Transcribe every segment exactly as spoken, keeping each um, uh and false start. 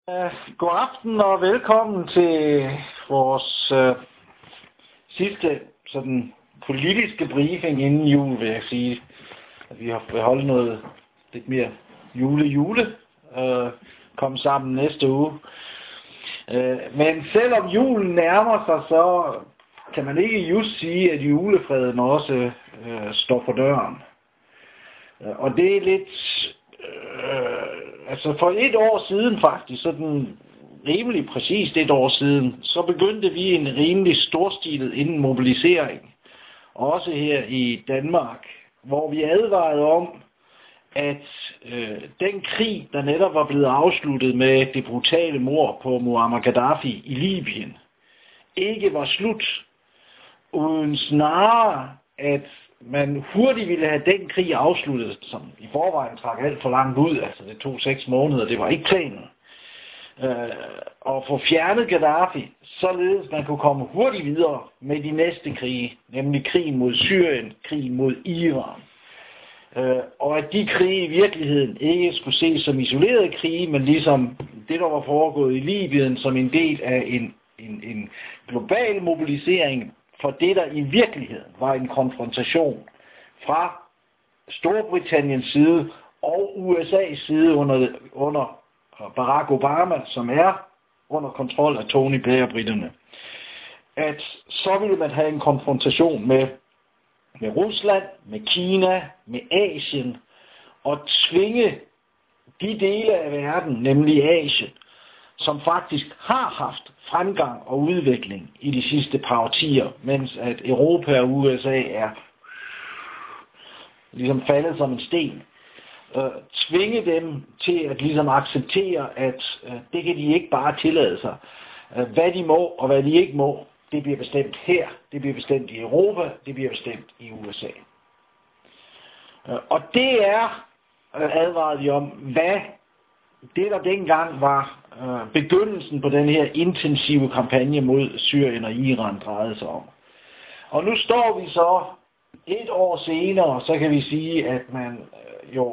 God aften og velkommen til vores øh, sidste sådan politiske briefing inden jul, vil jeg sige. At vi har beholdt noget lidt mere jule-jule, øh, komme sammen næste uge. Øh, men selvom julen nærmer sig, så kan man ikke just sige, at julefreden også øh, står for døren. Og det er lidt... Øh, altså for et år siden faktisk, sådan rimelig præcist et år siden, så begyndte vi en rimelig storstilet inden mobilisering. Også her i Danmark, hvor vi advarede om, at øh, den krig, der netop var blevet afsluttet med det brutale mord på Muammar Gaddafi i Libyen, ikke var slut, uden snarere, at man hurtigt ville have den krig afsluttet, som i forvejen trak alt for langt ud, altså det tog seks måneder, det var ikke planen, øh, og få fjernet Gaddafi, således man kunne komme hurtigt videre med de næste krige, nemlig krigen mod Syrien, krigen mod Iran. Øh, og at de krige i virkeligheden ikke skulle ses som isolerede krige, men ligesom det, der var foregået i Libyen, som en del af en, en, en global mobilisering for det, der i virkeligheden var en konfrontation fra Storbritanniens side og U S A's side under, under Barack Obama, som er under kontrol af Tony Blair-britterne. At så ville man have en konfrontation med, med Rusland, med Kina, med Asien, og tvinge de dele af verden, nemlig Asien, som faktisk har haft fremgang og udvikling i de sidste par årtier, mens at Europa og U S A er ligesom faldet som en sten. Øh, tvinge dem til at ligesom acceptere, at øh, det kan de ikke bare tillade sig. Øh, hvad de må og hvad de ikke må, det bliver bestemt her, det bliver bestemt i Europa, det bliver bestemt i U S A. Øh, og det er, øh, advaret de om, hvad det der dengang var øh, begyndelsen på den her intensive kampagne mod Syrien og Iran drejede sig om. Og nu står vi så et år senere, så kan vi sige, at man øh, jo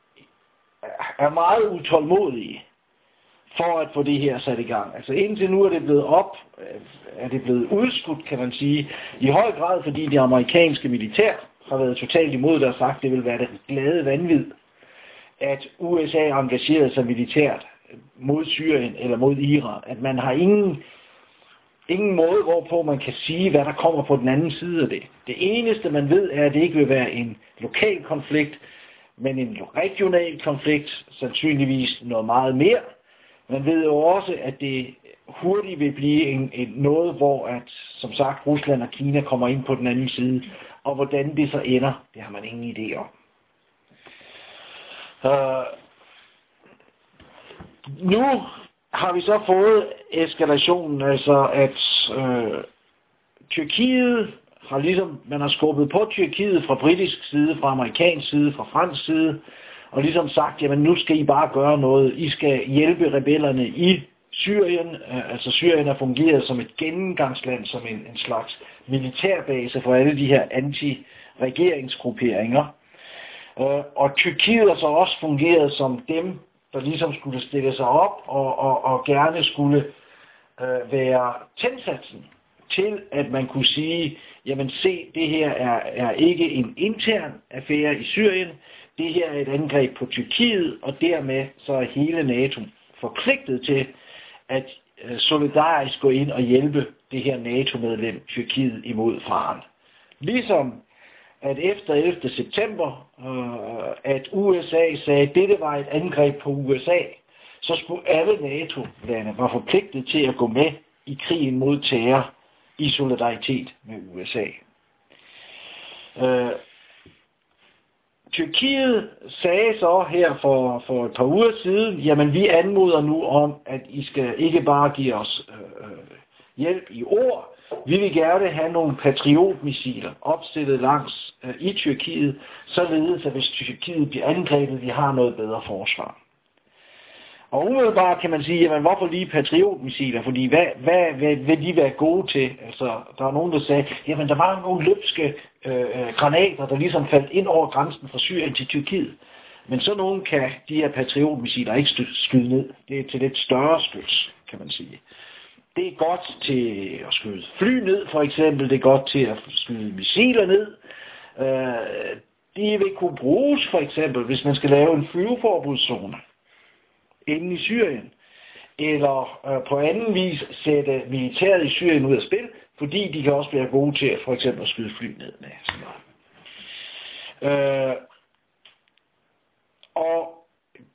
er meget utålmodig for at få det her sat i gang. Altså indtil nu er det blevet op, øh, er det blevet udskudt, kan man sige, i høj grad, fordi det amerikanske militær har været totalt imod det og sagt, at det vil være det glade vanvid, at U S A engagerede sig militært mod Syrien eller mod Iran. At man har ingen, ingen måde, hvorpå man kan sige, hvad der kommer på den anden side af det. Det eneste, man ved, er, at det ikke vil være en lokal konflikt, men en regional konflikt, sandsynligvis noget meget mere. Man ved jo også, at det hurtigt vil blive en, en noget, hvor at, som sagt, Rusland og Kina kommer ind på den anden side, og hvordan det så ender, det har man ingen idé om. Uh, nu har vi så fået eskalationen, altså at uh, Tyrkiet har ligesom, man har skubbet på Tyrkiet fra britisk side, fra amerikansk side, fra fransk side, og ligesom sagt, jamen nu skal I bare gøre noget, I skal hjælpe rebellerne i Syrien, uh, altså Syrien har fungeret som et gennemgangsland, som en, en slags militærbase for alle de her anti-regeringsgrupperinger. Uh, og Tyrkiet har så også fungeret som dem, der ligesom skulle stille sig op og, og, og gerne skulle uh, være tændsatsen til, at man kunne sige, jamen se, det her er, er ikke en intern affære i Syrien, det her er et angreb på Tyrkiet, og dermed så er hele NATO forpligtet til at uh, solidarisk gå ind og hjælpe det her NATO-medlem Tyrkiet imod faren. Ligesom at efter ellevte september, øh, at U S A sagde, at dette var et angreb på U S A, så skulle alle NATO-lande være forpligtet til at gå med i krigen mod terror i solidaritet med U S A. Øh, Tyrkiet sagde så her for, for et par uger siden, jamen vi anmoder nu om, at I skal ikke bare give os øh, hjælp i ord, vi vil gerne have nogle patriotmissiler opstillet langs øh, i Tyrkiet, således at hvis Tyrkiet bliver angrebet, vi har noget bedre forsvar. Og umiddelbart kan man sige, jamen hvorfor lige patriotmissiler? Fordi hvad, hvad, hvad vil de være gode til? Altså, der er nogen, der sagde, jamen der var nogle løbske øh, granater, der ligesom faldt ind over grænsen fra Syrien til Tyrkiet. Men så nogen kan de her Patriot-missiler ikke skyde ned. Det er til lidt større skyts, kan man sige. Det er godt til at skyde fly ned, for eksempel. Det er godt til at skyde missiler ned. De vil kunne bruges, for eksempel, hvis man skal lave en flyveforbudszone inde i Syrien. Eller på anden vis sætte militæret i Syrien ud af spil, fordi de kan også være gode til at for eksempel at skyde fly ned med. Øh, og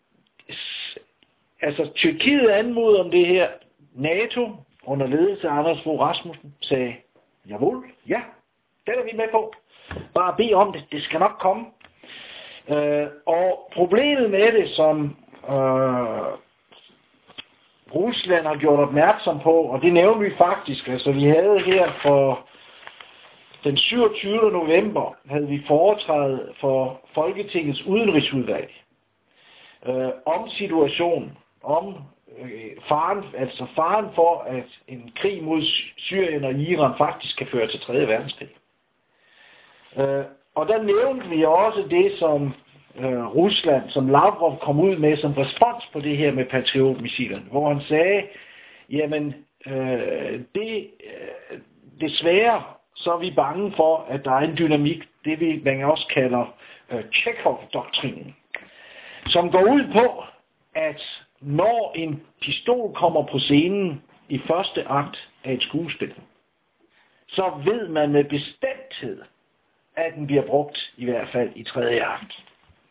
altså Tyrkiet anmodede om det her. NATO under ledelse af Anders Fogh Rasmussen sagde, jawohl, ja, det er vi med på. Bare bed om det, det skal nok komme. Øh, og problemet med det, som øh, Rusland har gjort opmærksom på, og det nævner vi faktisk, altså vi havde her for den syvogtyvende november, havde vi foretrædet for Folketingets udenrigsudvalg øh, om situationen, om øh, faren, altså faren for, at en krig mod Syrien og Iran faktisk kan føre til tredje verdenskrig. Øh, og der nævnte vi også det, som øh, Rusland, som Lavrov kom ud med som respons på det her med Patriot-missilerne, hvor han sagde, jamen øh, det øh, desværre så er vi bange for, at der er en dynamik, det vi man også kalder øh, Chekhov-doktrinen, som går ud på, at når en pistol kommer på scenen i første akt af et skuespil, så ved man med bestemthed, at den bliver brugt i hvert fald i tredje akt.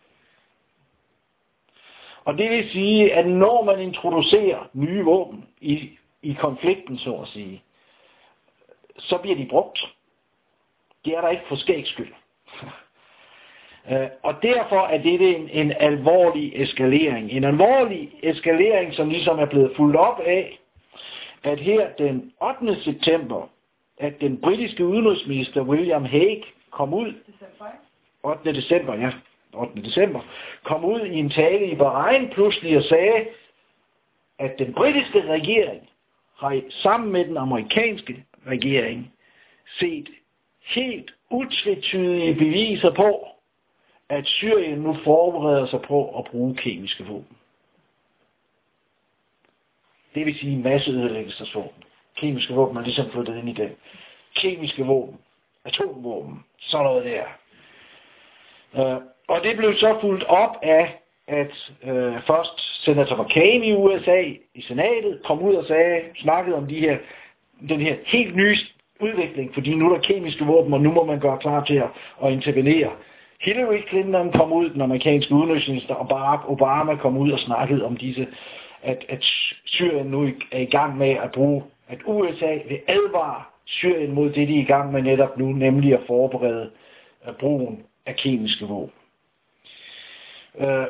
Og det vil sige, at når man introducerer nye våben i, i konflikten, så at sige, så bliver de brugt. Det er der ikke for skægs skyld. Og derfor er det en, en alvorlig eskalering. En alvorlig eskalering, som ligesom er blevet fulgt op af, at her den ottende september, at den britiske udenrigsminister William Hague kom ud, ottende december, ja, ottende december, kom ud i en tale i Bahrain pludselig og sagde, at den britiske regering har sammen med den amerikanske regering set helt utvetydige beviser på, at Syrien nu forbereder sig på at bruge kemiske våben. Det vil sige masseødelæggelsesvåben. Kemiske våben er ligesom flyttet ind i det. Kemiske våben, atomvåben, sådan noget der. Uh, og det blev så fulgt op af, at uh, først senator McCain i U S A, i senatet, kom ud og sagde, snakkede om de her, den her helt nye udvikling, fordi nu er der kemiske våben, og nu må man gøre klar til at, at intervenere. Hillary Clinton kom ud, den amerikanske udenrigsminister, og Barack Obama kom ud og snakkede om disse, at, at Syrien nu er i gang med at bruge, at U S A vil advare Syrien mod det, de er i gang med netop nu, nemlig at forberede at brugen af kemiske våben. Øh,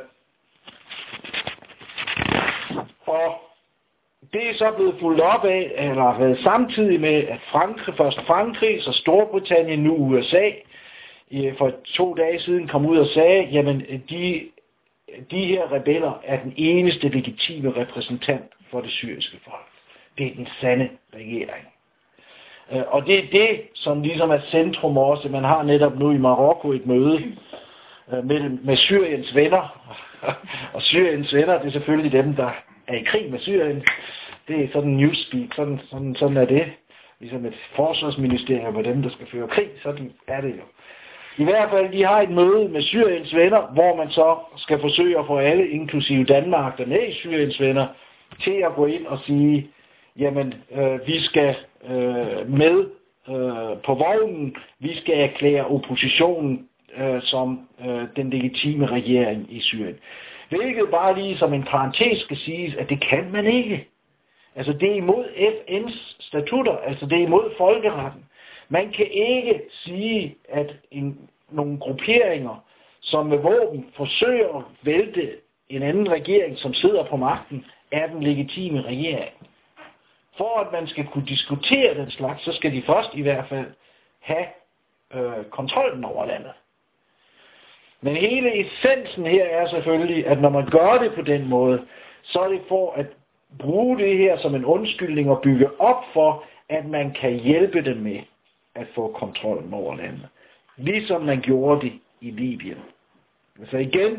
og det er så blevet fulgt op af, eller har været samtidig med, at Frankrig, først Frankrig, så Storbritannien, nu U S A, for to dage siden kom ud og sagde, jamen de, de her rebeller er den eneste legitime repræsentant for det syriske folk. Det er den sande regering. Og det er det, som ligesom er centrum også. Man har netop nu i Marokko et møde med, med Syriens venner. Og Syriens venner, det er selvfølgelig dem, der er i krig med Syrien. Det er sådan newspeak, sådan, sådan, sådan er det. Ligesom et forsvarsministerium med dem, der skal føre krig, sådan er det jo. I hvert fald, de har et møde med Syriens venner, hvor man så skal forsøge at få alle, inklusive Danmark, der med i Syriens venner, til at gå ind og sige, jamen, øh, vi skal øh, med øh, på vognen, vi skal erklære oppositionen øh, som øh, den legitime regering i Syrien. Hvilket bare lige som en parentes skal siges, at det kan man ikke. Altså det er imod F N's statutter, altså det er imod folkeretten. Man kan ikke sige, at en, nogle grupperinger, som med våben forsøger at vælte en anden regering, som sidder på magten, er den legitime regering. For at man skal kunne diskutere den slags, så skal de først i hvert fald have øh, kontrollen over landet. Men hele essensen her er selvfølgelig, at når man gør det på den måde, så er det for at bruge det her som en undskyldning og bygge op for, at man kan hjælpe dem med at få kontrollen over landet. Ligesom man gjorde det i Libyen. Altså igen,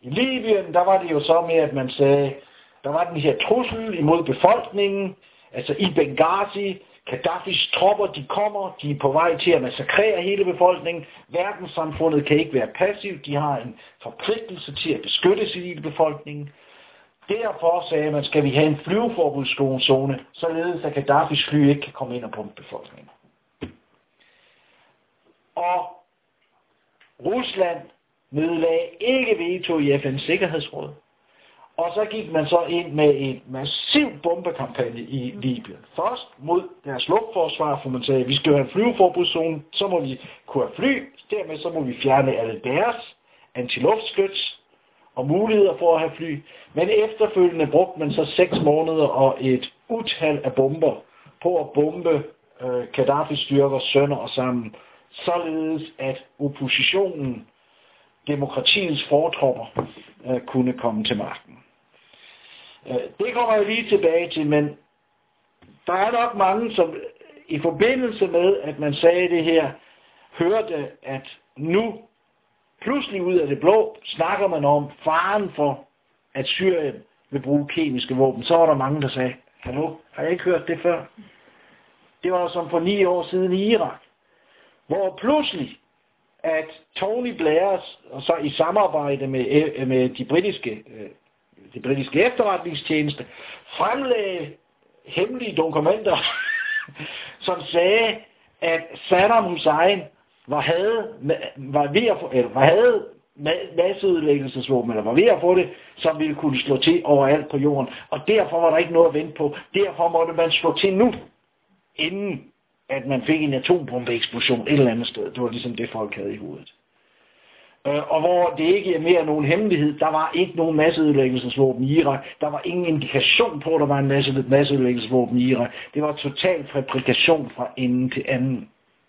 I Libyen, der var det jo så med, at man sagde, der var den her trussel imod befolkningen, altså i Benghazi, Gaddafis tropper, de kommer, de er på vej til at massakrere hele befolkningen. Verdenssamfundet kan ikke være passivt, de har en forpligtelse til at beskytte civilbefolkningen. Derfor sagde man, skal vi have en flyveforbudszone, således at Gaddafis fly ikke kan komme ind og bombe befolkningen. Og Rusland nedlagde ikke veto i F N's Sikkerhedsråd. Og så gik man så ind med en massiv bombekampagne i Libyen. Først mod deres luftforsvar, for man sagde, at vi skal have en flyveforbudszone, så må vi kunne have fly, dermed så må vi fjerne alle deres antiluftskyts og muligheder for at have fly. Men efterfølgende brugte man så seks måneder og et utal af bomber på at bombe øh, Gaddafis styrker sønder og sammen, således at oppositionen, demokratiets fortropper, øh, kunne komme til magten. Øh, det kommer jeg lige tilbage til, men der er nok mange, som i forbindelse med, at man sagde det her, hørte, at nu pludselig ud af det blå snakker man om faren for, at Syrien vil bruge kemiske våben. Så var der mange, der sagde, hallo, har jeg ikke hørt det før? Det var som for ni år siden i Irak, hvor pludselig at Tony Blair, og så i samarbejde med, med de britiske, de britiske efterretningstjeneste, fremlagde hemmelige dokumenter, som sagde, at Saddam Hussein var, havde, var ved at få, eller var havde masseødelæggelsesvåben, eller var ved at få det, som ville kunne slå til overalt på jorden. Og derfor var der ikke noget at vente på. Derfor måtte man slå til nu, inden at man fik en atombombeeksplosion et eller andet sted. Det var ligesom det, folk havde i hovedet. Og hvor det ikke er mere nogen hemmelighed, der var ikke nogen masseødelæggelsesvåben i Irak. Der var ingen indikation på, at der var en masse masseødelæggelsesvåben i Irak. Det var total fabrikation fra ende til anden.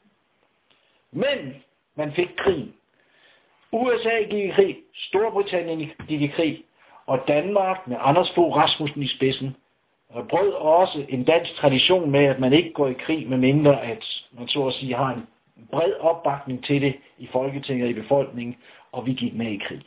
Men man fik krig. U S A gik i krig, Storbritannien gik i krig, og Danmark med Anders Fogh Rasmussen i spidsen brød også en dansk tradition med, at man ikke går i krig, med mindre at man så at sige har en bred opbakning til det i Folketinget og i befolkningen, og vi gik med i krig.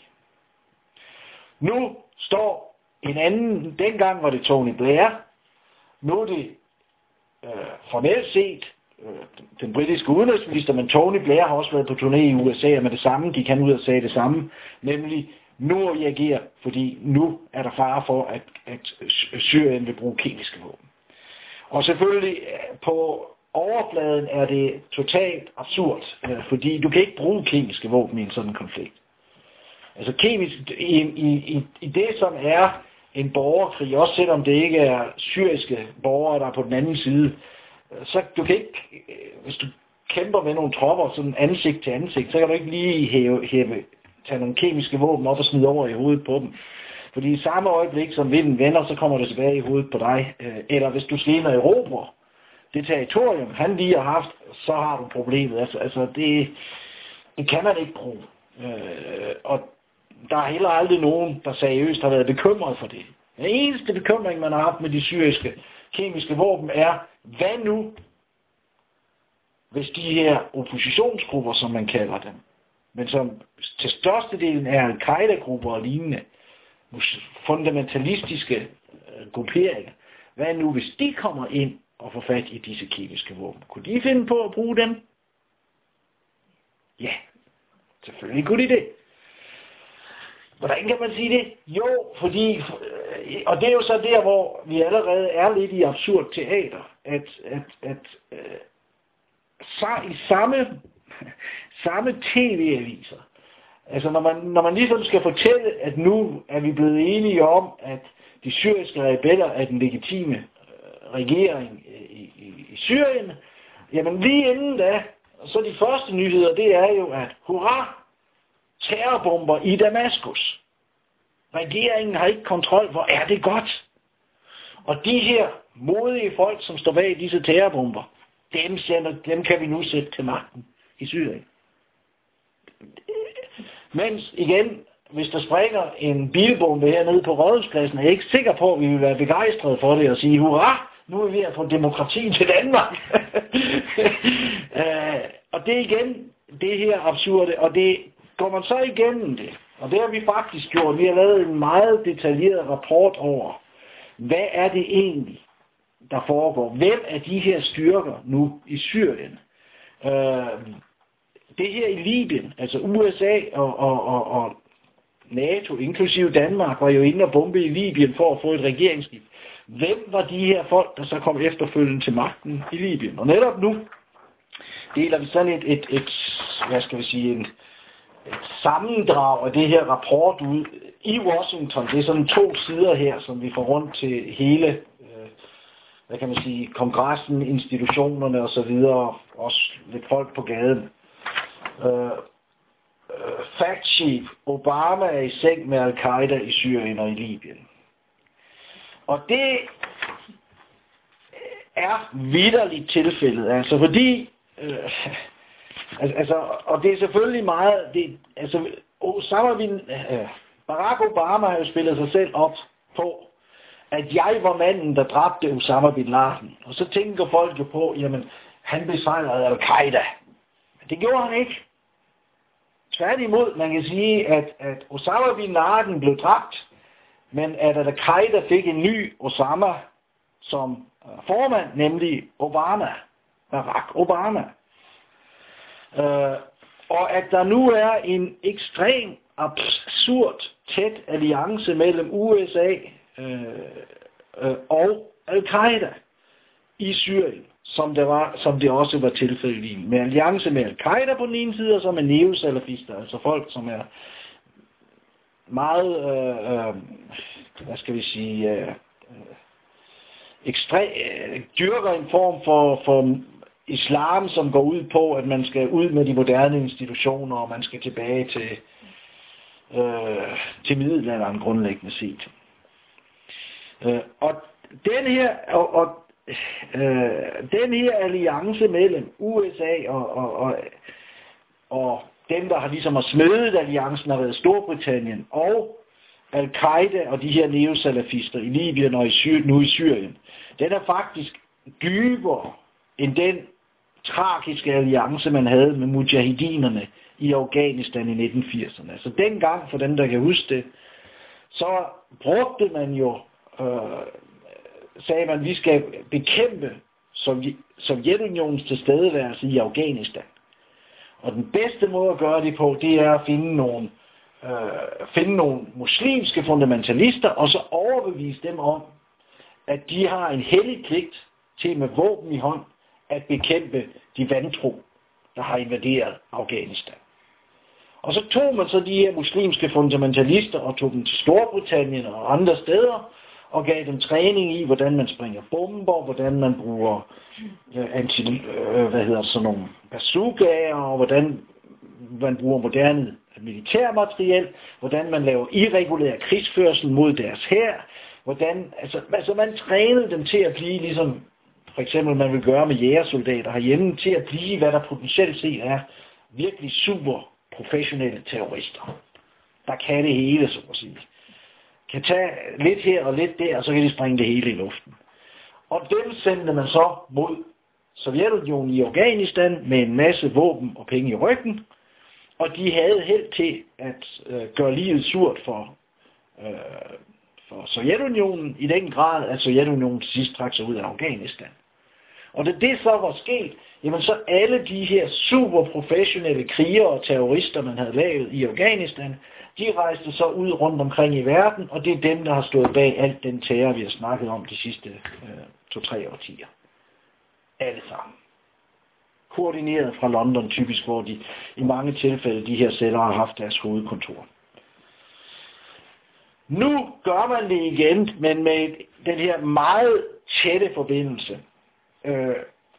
Nu står en anden, dengang var det Tony Blair, nu er det øh, formelt set øh, den britiske udenrigsminister, men Tony Blair har også været på turné i U S A, og med det samme gik han ud og sagde det samme, nemlig nu må vi agere, fordi nu er der fare for, at, at Syrien vil bruge kemiske våben. Og selvfølgelig på overfladen er det totalt absurd, fordi du kan ikke bruge kemiske våben i en sådan konflikt. Altså kemisk, i, i, i det som er en borgerkrig, også selvom det ikke er syriske borgere, der er på den anden side, så du kan ikke, hvis du kæmper med nogle tropper sådan ansigt til ansigt, så kan du ikke lige hæve, hæve tage nogle kemiske våben op og smide over i hovedet på dem. Fordi i samme øjeblik, som vinden vender, så kommer det tilbage i hovedet på dig. Eller hvis du skal ind og erobre det territorium, han lige har haft, så har du problemet. Altså, altså det, det kan man ikke bruge. Øh, og der er heller aldrig nogen, der seriøst har været bekymret for det. Den eneste bekymring, man har haft med de syriske kemiske våben, er, hvad nu, hvis de her oppositionsgrupper, som man kalder dem, men som til størstedelen er al-Qaida-grupper og lignende, fundamentalistiske øh, grupperinger, hvad nu, hvis de kommer ind og får fat i disse kemiske våben? Kunne de finde på at bruge dem? Ja, selvfølgelig kunne de det. Hvordan kan man sige det? Jo, fordi, og det er jo så der, hvor vi allerede er lidt i absurd teater, at, at, at øh, så i samme, samme tv-aviser, altså når man, når man ligesom skal fortælle, at nu er vi blevet enige om, at de syriske rebeller er den legitime regering i, i, i Syrien, jamen lige inden da, så de første nyheder, det er jo, at hurra, terrorbomber i Damaskus. Regeringen har ikke kontrol, hvor er det godt. Og de her modige folk, som står bag disse terrorbomber, dem, sender, dem kan vi nu sætte til magten i Syrien. Mens igen, hvis der springer en bilbombe hernede på Rådhuspladsen, er jeg ikke sikker på, at vi vil være begejstrede for det og sige, hurra, nu er vi ved at få demokrati til Danmark. uh, og det er igen det her absurde, og det går man så igennem det, Og det har vi faktisk gjort. Vi har lavet en meget detaljeret rapport over, hvad er det egentlig, der foregår. Hvem er de her styrker nu i Syrien? Øh, det her i Libyen, altså U S A og, og, og, og NATO, inklusive Danmark, var jo inde og bombe i Libyen for at få et regeringsskift. Hvem var de her folk, der så kom efterfølgende til magten i Libyen? Og netop nu deler vi sådan et, et, et hvad skal vi sige, en, et sammendrag af det her rapport ud i Washington. Det er sådan to sider her, som vi får rundt til hele, øh, hvad kan man sige, kongressen, institutionerne og så videre, også lidt folk på gaden. Øh, Fact sheet: Obama er i seng med Al-Qaida i Syrien og i Libyen. Og det er vitterligt tilfældet, altså fordi, øh, altså, og det er selvfølgelig meget, det, altså, Osama bin, øh, Barack Obama har jo spillet sig selv op på, at jeg var manden, der dræbte Osama bin Laden. Og så tænker folk jo på, jamen, han besejrede Al-Qaida. Men det gjorde han ikke. Tværtimod, man kan sige, at, at Osama bin Laden blev dræbt, men at Al-Qaida fik en ny Osama som formand, nemlig Obama, Barack Obama. Uh, og at der nu er en ekstrem absurd tæt alliance mellem U S A uh, uh, og Al-Qaida i Syrien, som det, var, som det også var tilfældet i, med alliance med Al-Qaida på den ene side, og så med neosalafister, altså folk, som er meget, øh, øh, hvad skal vi sige, øh, ekstre, øh, dyrker en form for, for islam, som går ud på, at man skal ud med de moderne institutioner, og man skal tilbage til, øh, til middelalderen grundlæggende set. Øh, og den her, og, og Øh, den her alliance mellem U S A og, og, og, og dem, der har ligesom har smedet alliancen, har været Storbritannien og Al-Qaida og de her neosalafister i Libyen og i Syrien, nu i Syrien, den er faktisk dybere end den tragiske alliance, man havde med mujahidinerne i Afghanistan i nitten firserne. Altså dengang, for dem der kan huske det, så brugte man jo øh, sagde man, at vi skal bekæmpe Sovjetunionens tilstedeværelse i Afghanistan. Og den bedste måde at gøre det på, det er at finde nogle, øh, finde nogle muslimske fundamentalister, og så overbevise dem om, at de har en hellig pligt til med våben i hånd at bekæmpe de vantro, der har invaderet Afghanistan. Og så tog man så de her muslimske fundamentalister og tog dem til Storbritannien og andre steder, og gav dem træning i, hvordan man springer bomber, hvordan man bruger øh, anti, øh, hvad hedder sådan nogle bazookaer, og hvordan man bruger moderne militærmateriel, hvordan man laver irregulær krigsførsel mod deres hær, hvordan, altså, altså man trænede dem til at blive ligesom, for eksempel man vil gøre med jægersoldater herhjemme, til at blive, hvad der potentielt set er virkelig super professionelle terrorister. Der kan det hele, så at sige. Kan tage lidt her og lidt der, og så kan de springe det hele i luften. Og dem sendte man så mod Sovjetunionen i Afghanistan med en masse våben og penge i ryggen, og de havde held til at øh, gøre livet surt for, øh, for Sovjetunionen i den grad, at Sovjetunionen sidst trak sig ud af Afghanistan. Og da det så var sket, jamen så alle de her super professionelle krigere og terrorister, man havde lavet i Afghanistan, de rejste så ud rundt omkring i verden, og det er dem, der har stået bag alt den terror, vi har snakket om de sidste øh, to-tre årtier. Alle sammen. Koordineret fra London typisk, hvor de i mange tilfælde, de her celler har haft deres hovedkontor. Nu gør man det igen, men med den her meget tætte forbindelse. Øh,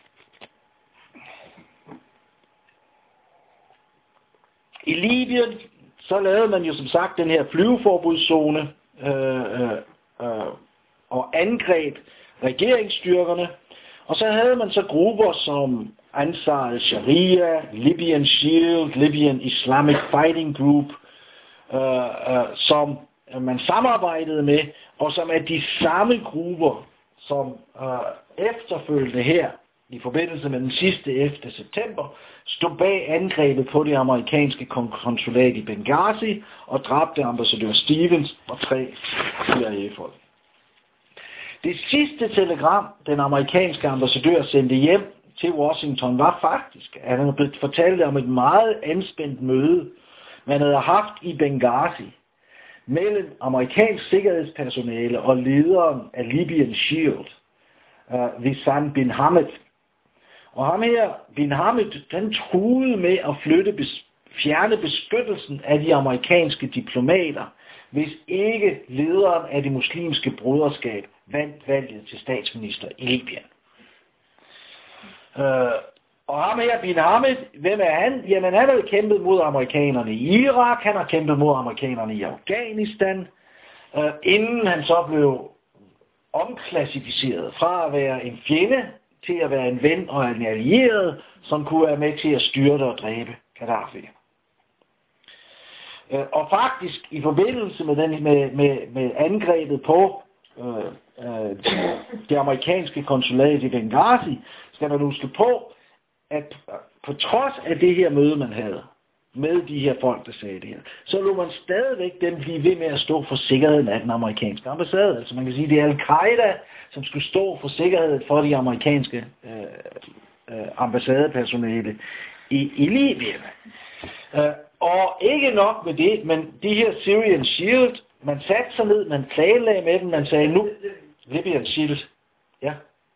I Libyen, så lavede man jo som sagt den her flyveforbudszone øh, øh, øh, og angreb regeringsstyrkerne. Og så havde man så grupper som Ansar al-Sharia, Libyan Shield, Libyan Islamic Fighting Group, øh, øh, som man samarbejdede med, og som er de samme grupper, som øh, efterfølgende her i forbindelse med den sidste ellevte september, stod bag angrebet på det amerikanske konsulat i Benghazi og dræbte ambassadør Stevens og tre C I A-folk. Det sidste telegram, den amerikanske ambassadør sendte hjem til Washington, var faktisk, at han havde blevet fortalt om et meget anspændt møde, man havde haft i Benghazi mellem amerikansk sikkerhedspersonale og lederen af Libyan Shield, uh, Wissam bin Hamid. Og ham her, bin Hamid, den truede med at flytte, bes, fjerne beskyttelsen af de amerikanske diplomater, hvis ikke lederen af det muslimske broderskab vandt valget til statsminister i Libyen. Uh, og ham her, bin Hamid, hvem er han? Jamen, han havde kæmpet mod amerikanerne i Irak, han har kæmpet mod amerikanerne i Afghanistan, uh, inden han så blev omklassificeret fra at være en fjende til at være en ven og en allieret, som kunne være med til at styrte og dræbe Gaddafi. Uh, og faktisk i forbindelse med, den, med, med, med angrebet på uh, uh, det amerikanske konsulat i Benghazi, skal man huske på, at på trods af det her møde, man havde med de her folk, der sagde det her, så lå man stadigvæk dem blive ved med at stå for sikkerheden af den amerikanske ambassade. Altså man kan sige, det er Al-Qaida, som skulle stå for sikkerheden for de amerikanske øh, øh, ambassadepersonale i, i Libyen. Øh, og ikke nok med det, men de her Syrian Shield, man satte sig ned, man planlagde med dem, man sagde nu, Libyan Shield, ja,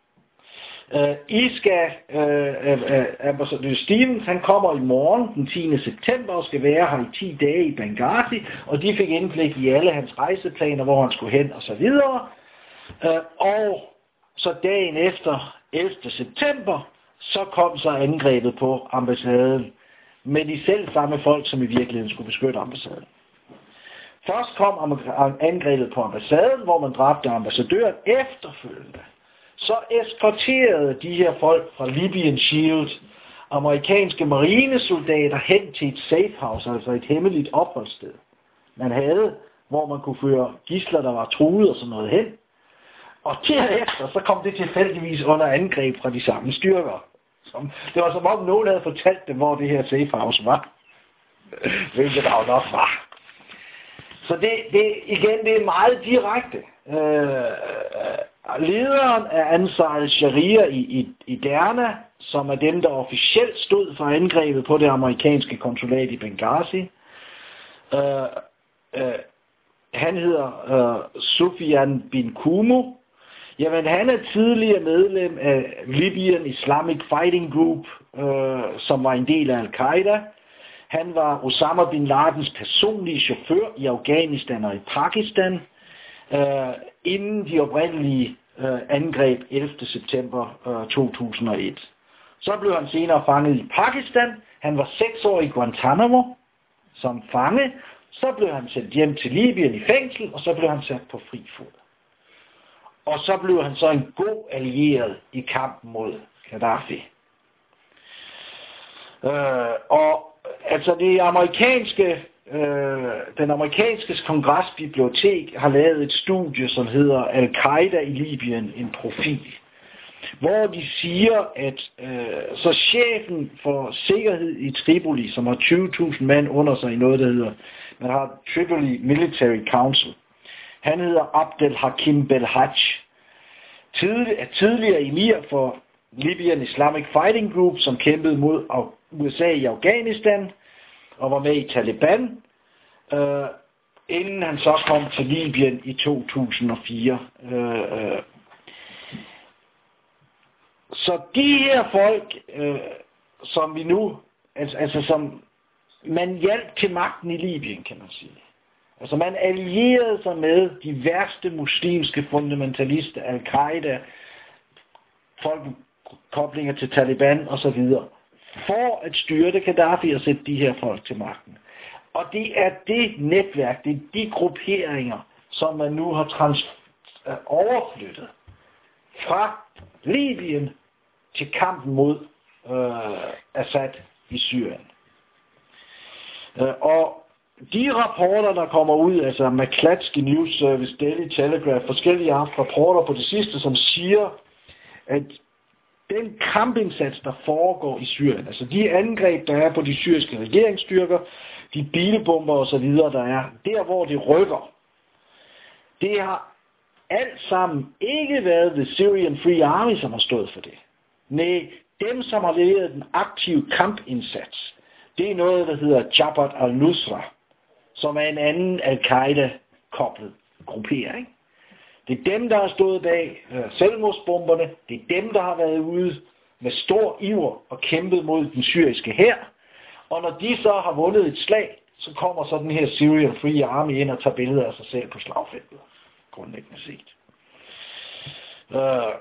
Uh, I skal, uh, uh, uh, ambassadør Stevens, han kommer i morgen den tiende september og skal være her i ti dage i Benghazi, og de fik indblik i alle hans rejseplaner, hvor han skulle hen og så videre. Uh, og så dagen efter ellevte september, så kom så angrebet på ambassaden med de selv samme folk, som i virkeligheden skulle beskytte ambassaden. Først kom angrebet på ambassaden, hvor man dræbte ambassadøren. Efterfølgende så eskorterede de her folk fra Libyan Shield amerikanske marinesoldater hen til et safehouse, altså et hemmeligt opholdssted, man havde, hvor man kunne føre gidsler, der var truet og sådan noget hen. Og derefter så kom det tilfældigvis under angreb fra de samme styrker. Som, det var som om nogen havde fortalt dem, hvor det her safehouse var. Hvilket der jo nok var. Så det, det, igen, det er meget direkte. Øh, lederen af Ansar al-Sharia i, i, i Derna, som er dem, der officielt stod for angrebet på det amerikanske konsulat i Benghazi. Øh, øh, han hedder øh, Sufyan bin Kumu. Jamen, han er tidligere medlem af Libyan Islamic Fighting Group, øh, som var en del af Al-Qaida. Han var Osama bin Ladens personlige chauffør i Afghanistan og i Pakistan, øh, inden de oprindelige øh, angreb ellevte september øh, to tusind og et. Så blev han senere fanget i Pakistan. Han var seks år i Guantanamo som fange. Så blev han sendt hjem til Libyen i fængsel, og så blev han sat på fri fod. Og så blev han så en god allieret i kampen mod Gaddafi. Øh, og altså det amerikanske, øh, den amerikanske kongresbibliotek har lavet et studie, som hedder Al-Qaida i Libyen, en profil. Hvor de siger, at øh, så chefen for sikkerhed i Tripoli, som har tyve tusind mand under sig i noget, der hedder, man har Tripoli Military Council, han hedder Abdel Hakim Belhaj, Tidlig, er tidligere emir for Libyan Islamic Fighting Group, som kæmpede mod U S A i Afghanistan og var med i Taliban, øh, inden han så kom til Libyen i to tusind og fire. Øh, øh. Så de her folk, øh, som vi nu, altså, altså som man hjalp til magten i Libyen, kan man sige. Altså man allierede sig med de værste muslimske fundamentalister, Al-Qaida, folkekoblinger til Taliban osv., for at styrte Gaddafi og sætte de her folk til magten. Og det er det netværk, det er de grupperinger, som man nu har trans- overflyttet fra Libyen til kampen mod øh, Assad i Syrien. Øh, og de rapporter, der kommer ud, altså McClatchy News Service, Daily Telegraph, forskellige har haft rapporter på det sidste, som siger, at den kampindsats, der foregår i Syrien, altså de angreb, der er på de syriske regeringsstyrker, de bilbomber og så videre, der er, der hvor det rykker, det har alt sammen ikke været The Syrian Free Army, som har stået for det. Nej, dem, som har leveret den aktive kampindsats, det er noget, der hedder Jabhat al-Nusra, som er en anden al-Qaida-koblet gruppering. Det er dem, der har stået bag øh, selvmordsbomberne. Det er dem, der har været ude med stor iver og kæmpet mod den syriske hær. Og når de så har vundet et slag, så kommer så den her Syrian Free Army ind og tager billeder af sig selv på slagfeltet. Grundlæggende set. Øh,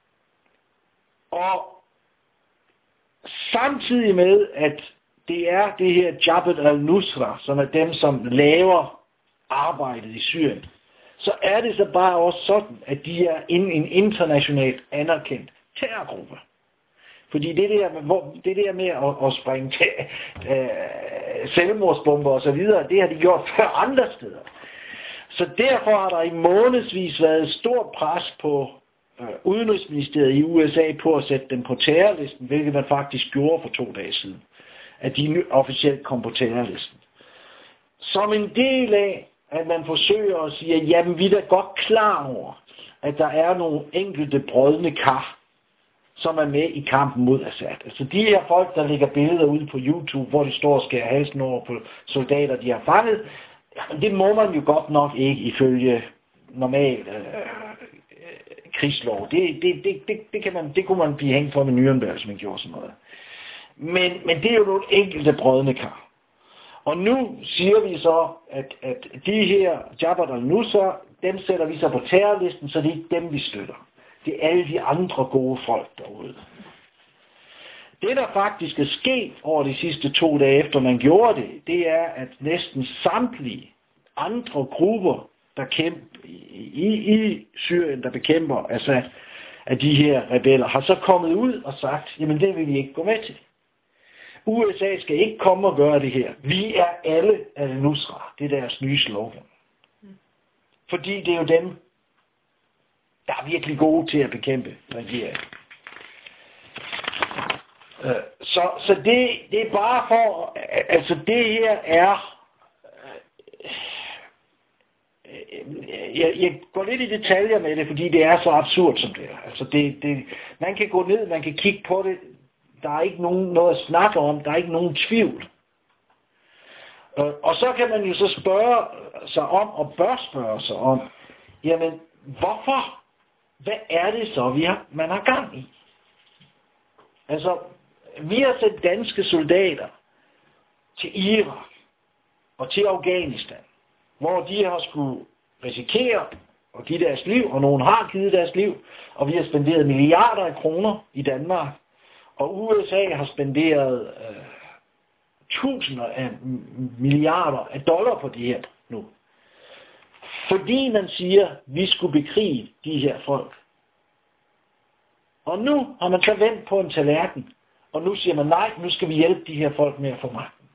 og samtidig med, at det er det her Jabhat al-Nusra, som er dem, som laver arbejdet i Syrien, så er det så bare også sådan, at de er en, en internationalt anerkendt terrorgruppe. Fordi det der med, hvor, det der med at, at springe til, øh, selvmordsbomber og så videre, det har de gjort før andre steder. Så derfor har der i månedsvis været et stort pres på øh, Udenrigsministeriet i U S A på at sætte dem på terrorlisten, hvilket man faktisk gjorde for to dage siden. At de officielt kom på terrorlisten. Som en del af, at man forsøger at sige, at jamen, vi er da godt klar over, at der er nogle enkelte brødne kar, som er med i kampen mod Assad. Altså de her folk, der lægger billeder ud på YouTube, hvor de står og skærer halsen over på soldater, de har fanget, det må man jo godt nok ikke ifølge normal øh, krigslov. Det, det, det, det, det, kan man, det kunne man blive hængt for med Nürnberg, hvis man gjorde sådan noget. Men, men det er jo nogle enkelte brødne kar. Og nu siger vi så, at, at de her Jabhat al-Nusra, dem sætter vi så på terrorlisten, så det er ikke dem, vi støtter. Det er alle de andre gode folk derude. Det, der faktisk er sket over de sidste to dage efter man gjorde det, det er, at næsten samtlige andre grupper, der kæmper i, i Syrien, der bekæmper Assad, af de her rebeller, har så kommet ud og sagt, jamen det vil vi ikke gå med til. U S A skal ikke komme og gøre det her. Vi er alle al-Nusra. Det er deres nye slogan. Fordi det er jo dem, der er virkelig gode til at bekæmpe regeringen. Så, så det, det er bare for, altså det her er, jeg, jeg går lidt i detaljer med det, fordi det er så absurd som det er. Altså det, det, man kan gå ned, man kan kigge på det. Der er ikke nogen, noget at snakke om. Der er ikke nogen tvivl. Og så kan man jo så spørge sig om, og bør spørge sig om, jamen, hvorfor? Hvad er det så, vi har, man har gang i? Altså, vi har set danske soldater til Irak og til Afghanistan, hvor de har skulle risikere at give deres liv, og nogen har givet deres liv, og vi har spenderet milliarder af kroner i Danmark. Og U S A har spenderet øh, tusinder af milliarder af dollar på det her nu. Fordi man siger, at vi skulle bekrige de her folk. Og nu har man så vendt på en tallerken. Og nu siger man, nej, nu skal vi hjælpe de her folk med at få magten.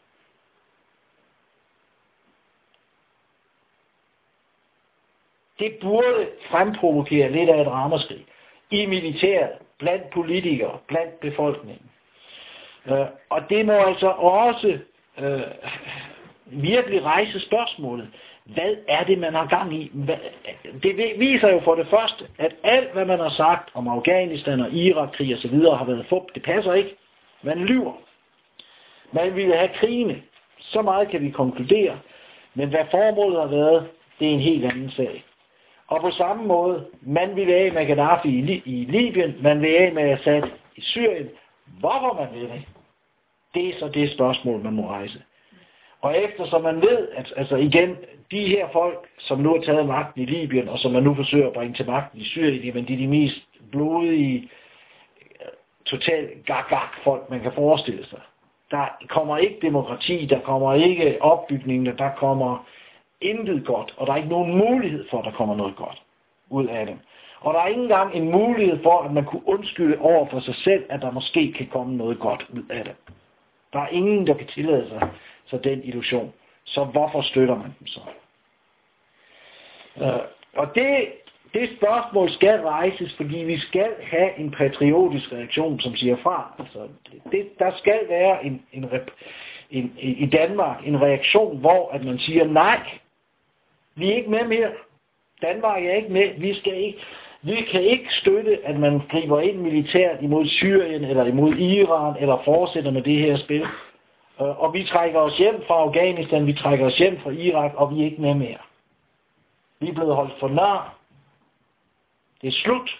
Det burde fremprovokere lidt af et ramaskrig. I militæret, blandt politikere, blandt befolkningen. Øh, og det må altså også øh, virkelig rejse spørgsmålet. Hvad er det, man har gang i? Det viser jo for det første, at alt, hvad man har sagt om Afghanistan og Irak-krig og så videre, har været fup. Det passer ikke. Man lyver. Man ville have krigene. Så meget kan vi konkludere. Men hvad formålet har været, det er en helt anden sag. Og på samme måde, man vil af med Gaddafi i, Li- i Libyen, man vil af med Assad i Syrien. Hvorfor man vil det? Det er så det spørgsmål, man må rejse. Og eftersom man ved, at altså igen, de her folk, som nu har taget magten i Libyen, og som man nu forsøger at bringe til magten i Syrien, men de er de mest blodige, totalt gak-gak folk, man kan forestille sig. Der kommer ikke demokrati, der kommer ikke opbygning, der kommer intet godt, og der er ikke nogen mulighed for, at der kommer noget godt ud af dem. Og der er ikke engang en mulighed for, at man kunne undskylde over for sig selv, at der måske kan komme noget godt ud af det. Der er ingen, der kan tillade sig så den illusion. Så hvorfor støtter man dem så? Uh, og det det spørgsmål skal rejses, fordi vi skal have en patriotisk reaktion, som siger fra. Altså, det, der skal være en, en, en, en, i Danmark en reaktion, hvor at man siger, nej, vi er ikke med mere. Danmark er ikke med. Vi, skal ikke, vi kan ikke støtte, at man griber ind militært imod Syrien, eller imod Iran, eller fortsætter med det her spil. Og vi trækker os hjem fra Afghanistan, vi trækker os hjem fra Irak, og vi er ikke med mere. Vi er blevet holdt for nar. Det er slut.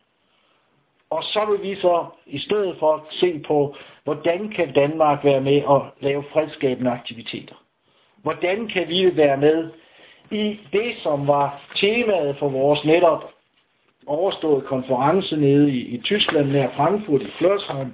Og så vil vi så i stedet for se på, hvordan kan Danmark være med at lave fredsskabende aktiviteter. Hvordan kan vi være med i det, som var temaet for vores netop overståede konference nede i, i Tyskland, nær Frankfurt i Flørsheim.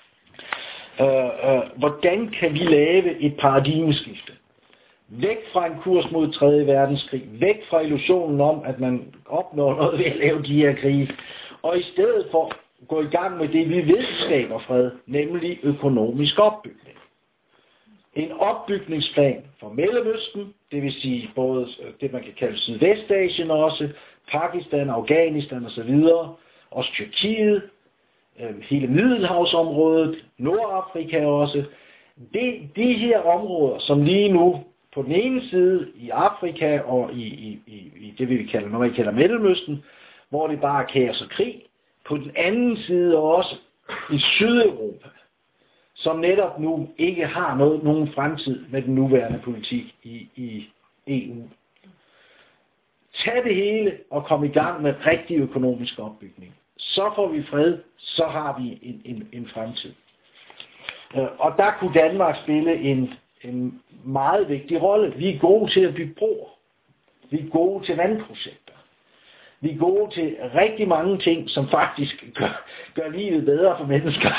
Uh, uh, hvordan kan vi lave et paradigmeskifte? Væk fra en kurs mod tredje verdenskrig, væk fra illusionen om, at man opnår noget ved at lave de her krige, og i stedet for gå i gang med det, vi ved skaber fred, nemlig økonomisk opbygning. En opbygningsplan for Mellemøsten, det vil sige både det, man kan kalde Sydvestasien også, Pakistan, Afghanistan osv., også Tyrkiet, hele Middelhavsområdet, Nordafrika også. Det, de her områder, som lige nu på den ene side i Afrika og i, i, i, i det, vi kalder, når vi kalder Mellemøsten, hvor det bare er kaos og krig, på den anden side også i Sydeuropa, som netop nu ikke har noget, nogen fremtid med den nuværende politik i, i E U. Tag det hele og kom i gang med rigtig økonomisk opbygning. Så får vi fred, så har vi en, en, en fremtid. Og der kunne Danmark spille en, en meget vigtig rolle. Vi er gode til at bygge broer. Vi er gode til vandprojekter. Vi er gode til rigtig mange ting, som faktisk gør, gør livet bedre for mennesker.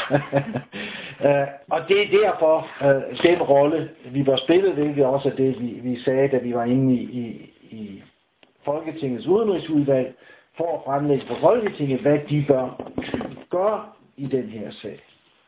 Og det er derfor den rolle, vi bør spille, hvilket også er det, vi, vi sagde, da vi var inde i, i, i Folketingets udenrigsudvalg, for at fremlægge for Folketinget, hvad de bør gøre i den her sag.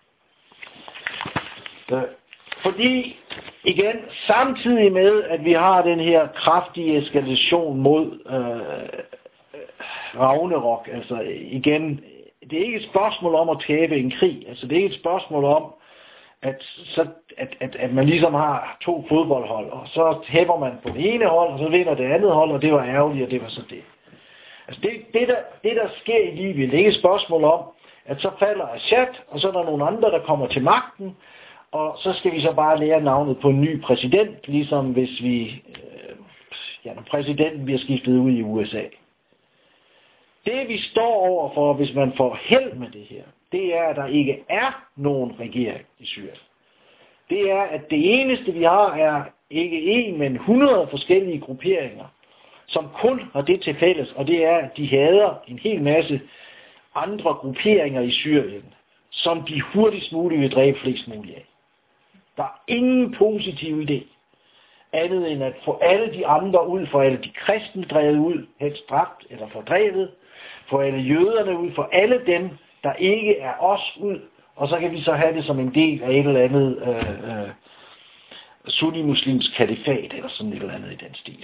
Fordi, igen, samtidig med, at vi har den her kraftige eskalation mod øh, Ragnarok, altså igen, det er ikke et spørgsmål om at tabe en krig, altså det er ikke et spørgsmål om, at, så, at, at, at man ligesom har to fodboldhold, og så hæpper man på det ene hold, og så vinder det andet hold, og det var ærgerligt, og det var så det. Altså det, det, der, det der sker i Libyen, det er ikke et spørgsmål om, at så falder Assad, og så er der nogle andre, der kommer til magten, og så skal vi så bare lære navnet på en ny præsident, ligesom hvis vi, øh, ja, når præsidenten bliver skiftet ud i U S A. Det vi står overfor, hvis man får held med det her, det er, at der ikke er nogen regering i Syrien. Det er, at det eneste vi har, er ikke en, men hundrede forskellige grupperinger, som kun har det til fælles, og det er, at de hader en hel masse andre grupperinger i Syrien, som de hurtigst muligt vil dræbe flest muligt af. Der er ingen positiv idé, andet end at få alle de andre ud, for alle de kristne drevet ud, helst dræbt eller fordrevet, få alle jøderne ud, for alle dem, der ikke er os ud, og så kan vi så have det som en del af et eller andet øh, øh, sunni-muslimsk kalifat, eller sådan et eller andet i den stil.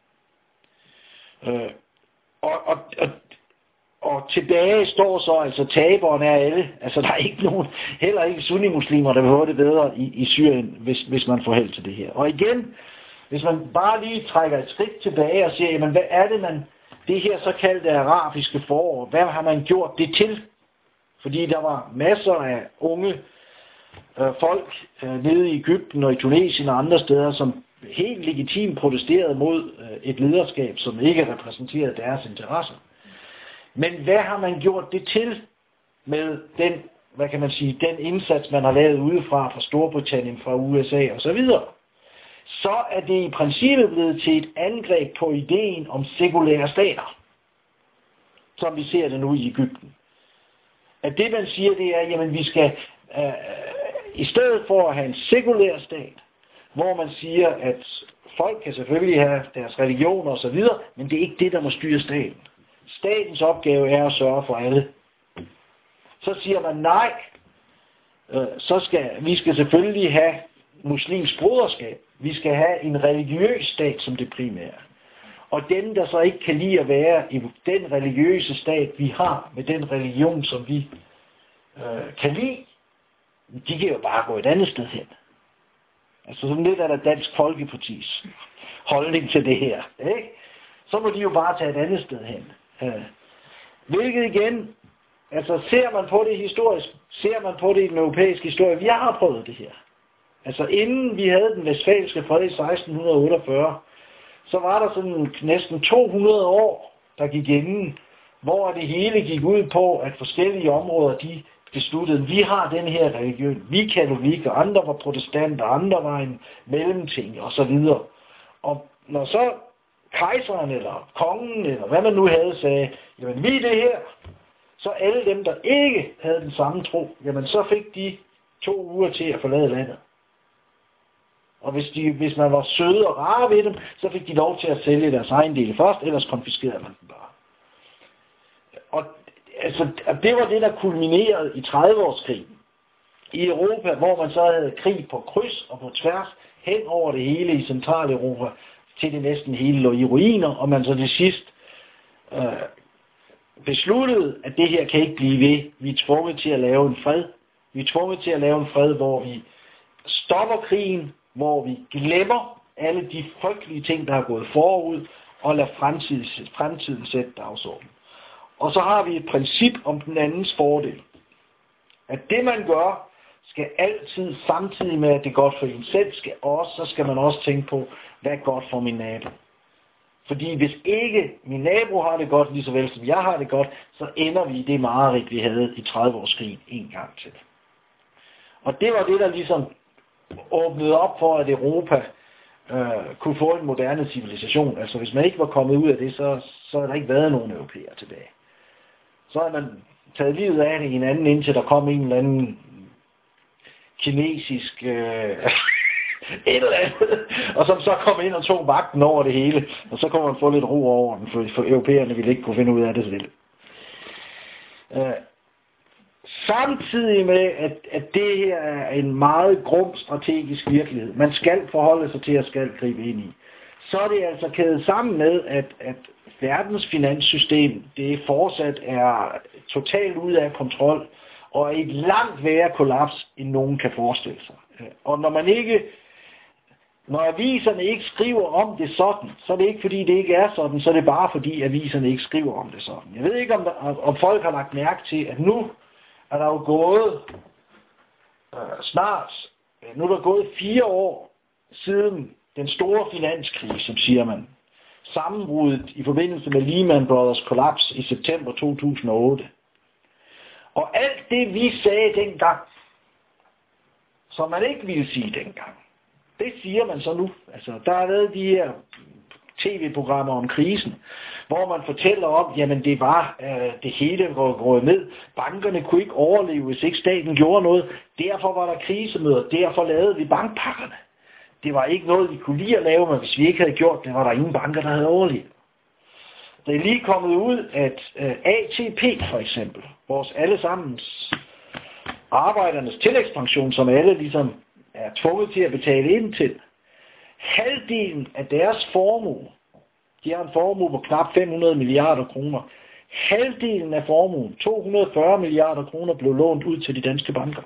Øh, og, og, og, og tilbage står så, altså taberen er alle, altså der er ikke nogen, heller ikke sunni-muslimer, der vil høre det bedre i, i Syrien, hvis, hvis man får held til det her. Og igen, hvis man bare lige trækker et skridt tilbage og siger, jamen hvad er det, man, det her såkaldte arabiske forår, hvad har man gjort det til? Fordi der var masser af unge øh, folk øh, nede i Egypten og i Tunesien og andre steder, som helt legitimt protesterede mod øh, et lederskab, som ikke repræsenterede deres interesser. Men hvad har man gjort det til med den, hvad kan man sige, den indsats, man har lavet udefra, fra Storbritannien, fra U S A og så videre? Så er det i princippet blevet til et angreb på ideen om sekulære stater, som vi ser det nu i Egypten. At det man siger, det er, jamen vi skal, øh, i stedet for at have en sekulær stat, hvor man siger, at folk kan selvfølgelig have deres religioner og så videre, men det er ikke det, der må styre staten. Statens opgave er at sørge for alle. Så siger man nej, øh, så skal, vi skal selvfølgelig have muslimsk broderskab. Vi skal have en religiøs stat som det primære. Og dem, der så ikke kan lide at være i den religiøse stat, vi har, med den religion, som vi øh, kan lide, de kan jo bare gå et andet sted hen. Altså sådan lidt af der Dansk Folkepartis holdning til det her. Ikke? Så må de jo bare tage et andet sted hen. Øh. Hvilket igen, altså ser man på det historisk, ser man på det i den europæiske historie, vi har prøvet det her. Altså inden vi havde den vestfalske fred i seksten otteogfyrre, så var der sådan næsten to hundrede år, der gik inden, hvor det hele gik ud på, at forskellige områder, de besluttede, vi har den her religion, vi er katolikker, andre var protestanter, andre var en mellemting, og så videre. Og når så kejseren eller kongen, eller hvad man nu havde, sagde, jamen vi er det her, så alle dem, der ikke havde den samme tro, jamen så fik de to uger til at forlade landet. Og hvis, de, hvis man var søde og rare ved dem, så fik de lov til at sælge deres egen del først, ellers konfiskerede man den bare. Og altså, det var det, der kulminerede i tredive-årskrigen i Europa, hvor man så havde krig på kryds og på tværs hen over det hele i Centraleuropa, til det næsten hele lå i ruiner, og man så til sidst øh, besluttede, at det her kan ikke blive ved. Vi er tvunget til at lave en fred. Vi er tvunget til at lave en fred, hvor vi stopper krigen, hvor vi glemmer alle de frygtelige ting, der har gået forud, og lader fremtiden, fremtiden sætte dagsordenen. Og så har vi et princip om den andens fordel. At det man gør, skal altid samtidig med, at det er godt for en selv, skal også, så skal man også tænke på, hvad er godt for min nabo. Fordi hvis ikke min nabo har det godt, lige så vel som jeg har det godt, så ender vi i det mareridt, vi havde i tredive-årskrigen en gang til. Og det var det, der ligesom åbnede op for, at Europa øh, kunne få en moderne civilisation. Altså hvis man ikke var kommet ud af det, så, så havde der ikke været nogen europæer tilbage. Så havde man taget livet af det i en anden, indtil der kom en eller anden kinesisk øh, et eller andet, og som så kom ind og tog magten over det hele, og så kunne man få lidt ro over den, for, for europæerne ville ikke kunne finde ud af det selv. Øh, samtidig med, at, at det her er en meget grum strategisk virkelighed, man skal forholde sig til at skal gribe ind i, så er det altså kædet sammen med, at, at verdens finanssystem, det fortsat er totalt ude af kontrol, og et langt værre kollaps, end nogen kan forestille sig. Og når man ikke, når aviserne ikke skriver om det sådan, så er det ikke fordi det ikke er sådan, så er det bare fordi aviserne ikke skriver om det sådan. Jeg ved ikke om, der, om folk har lagt mærke til, at nu er der jo gået øh, snart, nu er der gået fire år siden den store finanskrise, som siger man, sammenbruddet i forbindelse med Lehman Brothers kollaps i september to tusind og otte. Og alt det, vi sagde dengang, som man ikke ville sige dengang, det siger man så nu. Altså, der har været de her tv-programmer om krisen, hvor man fortæller om, jamen det var øh, det hele gået ned. Bankerne kunne ikke overleve, hvis ikke staten gjorde noget. Derfor var der krisemøder. Derfor lavede vi bankpakkerne. Det var ikke noget, vi kunne lide at lave, men hvis vi ikke havde gjort det, var der ingen banker, der havde overlevet. Det er lige kommet ud, at øh, A T P for eksempel, vores allesammens arbejdernes tillægspension, som alle ligesom er tvunget til at betale ind til, halvdelen af deres formue, de har en formue på knap fem hundrede milliarder kroner, halvdelen af formuen, to hundrede og fyrre milliarder kroner, blev lånt ud til de danske banker.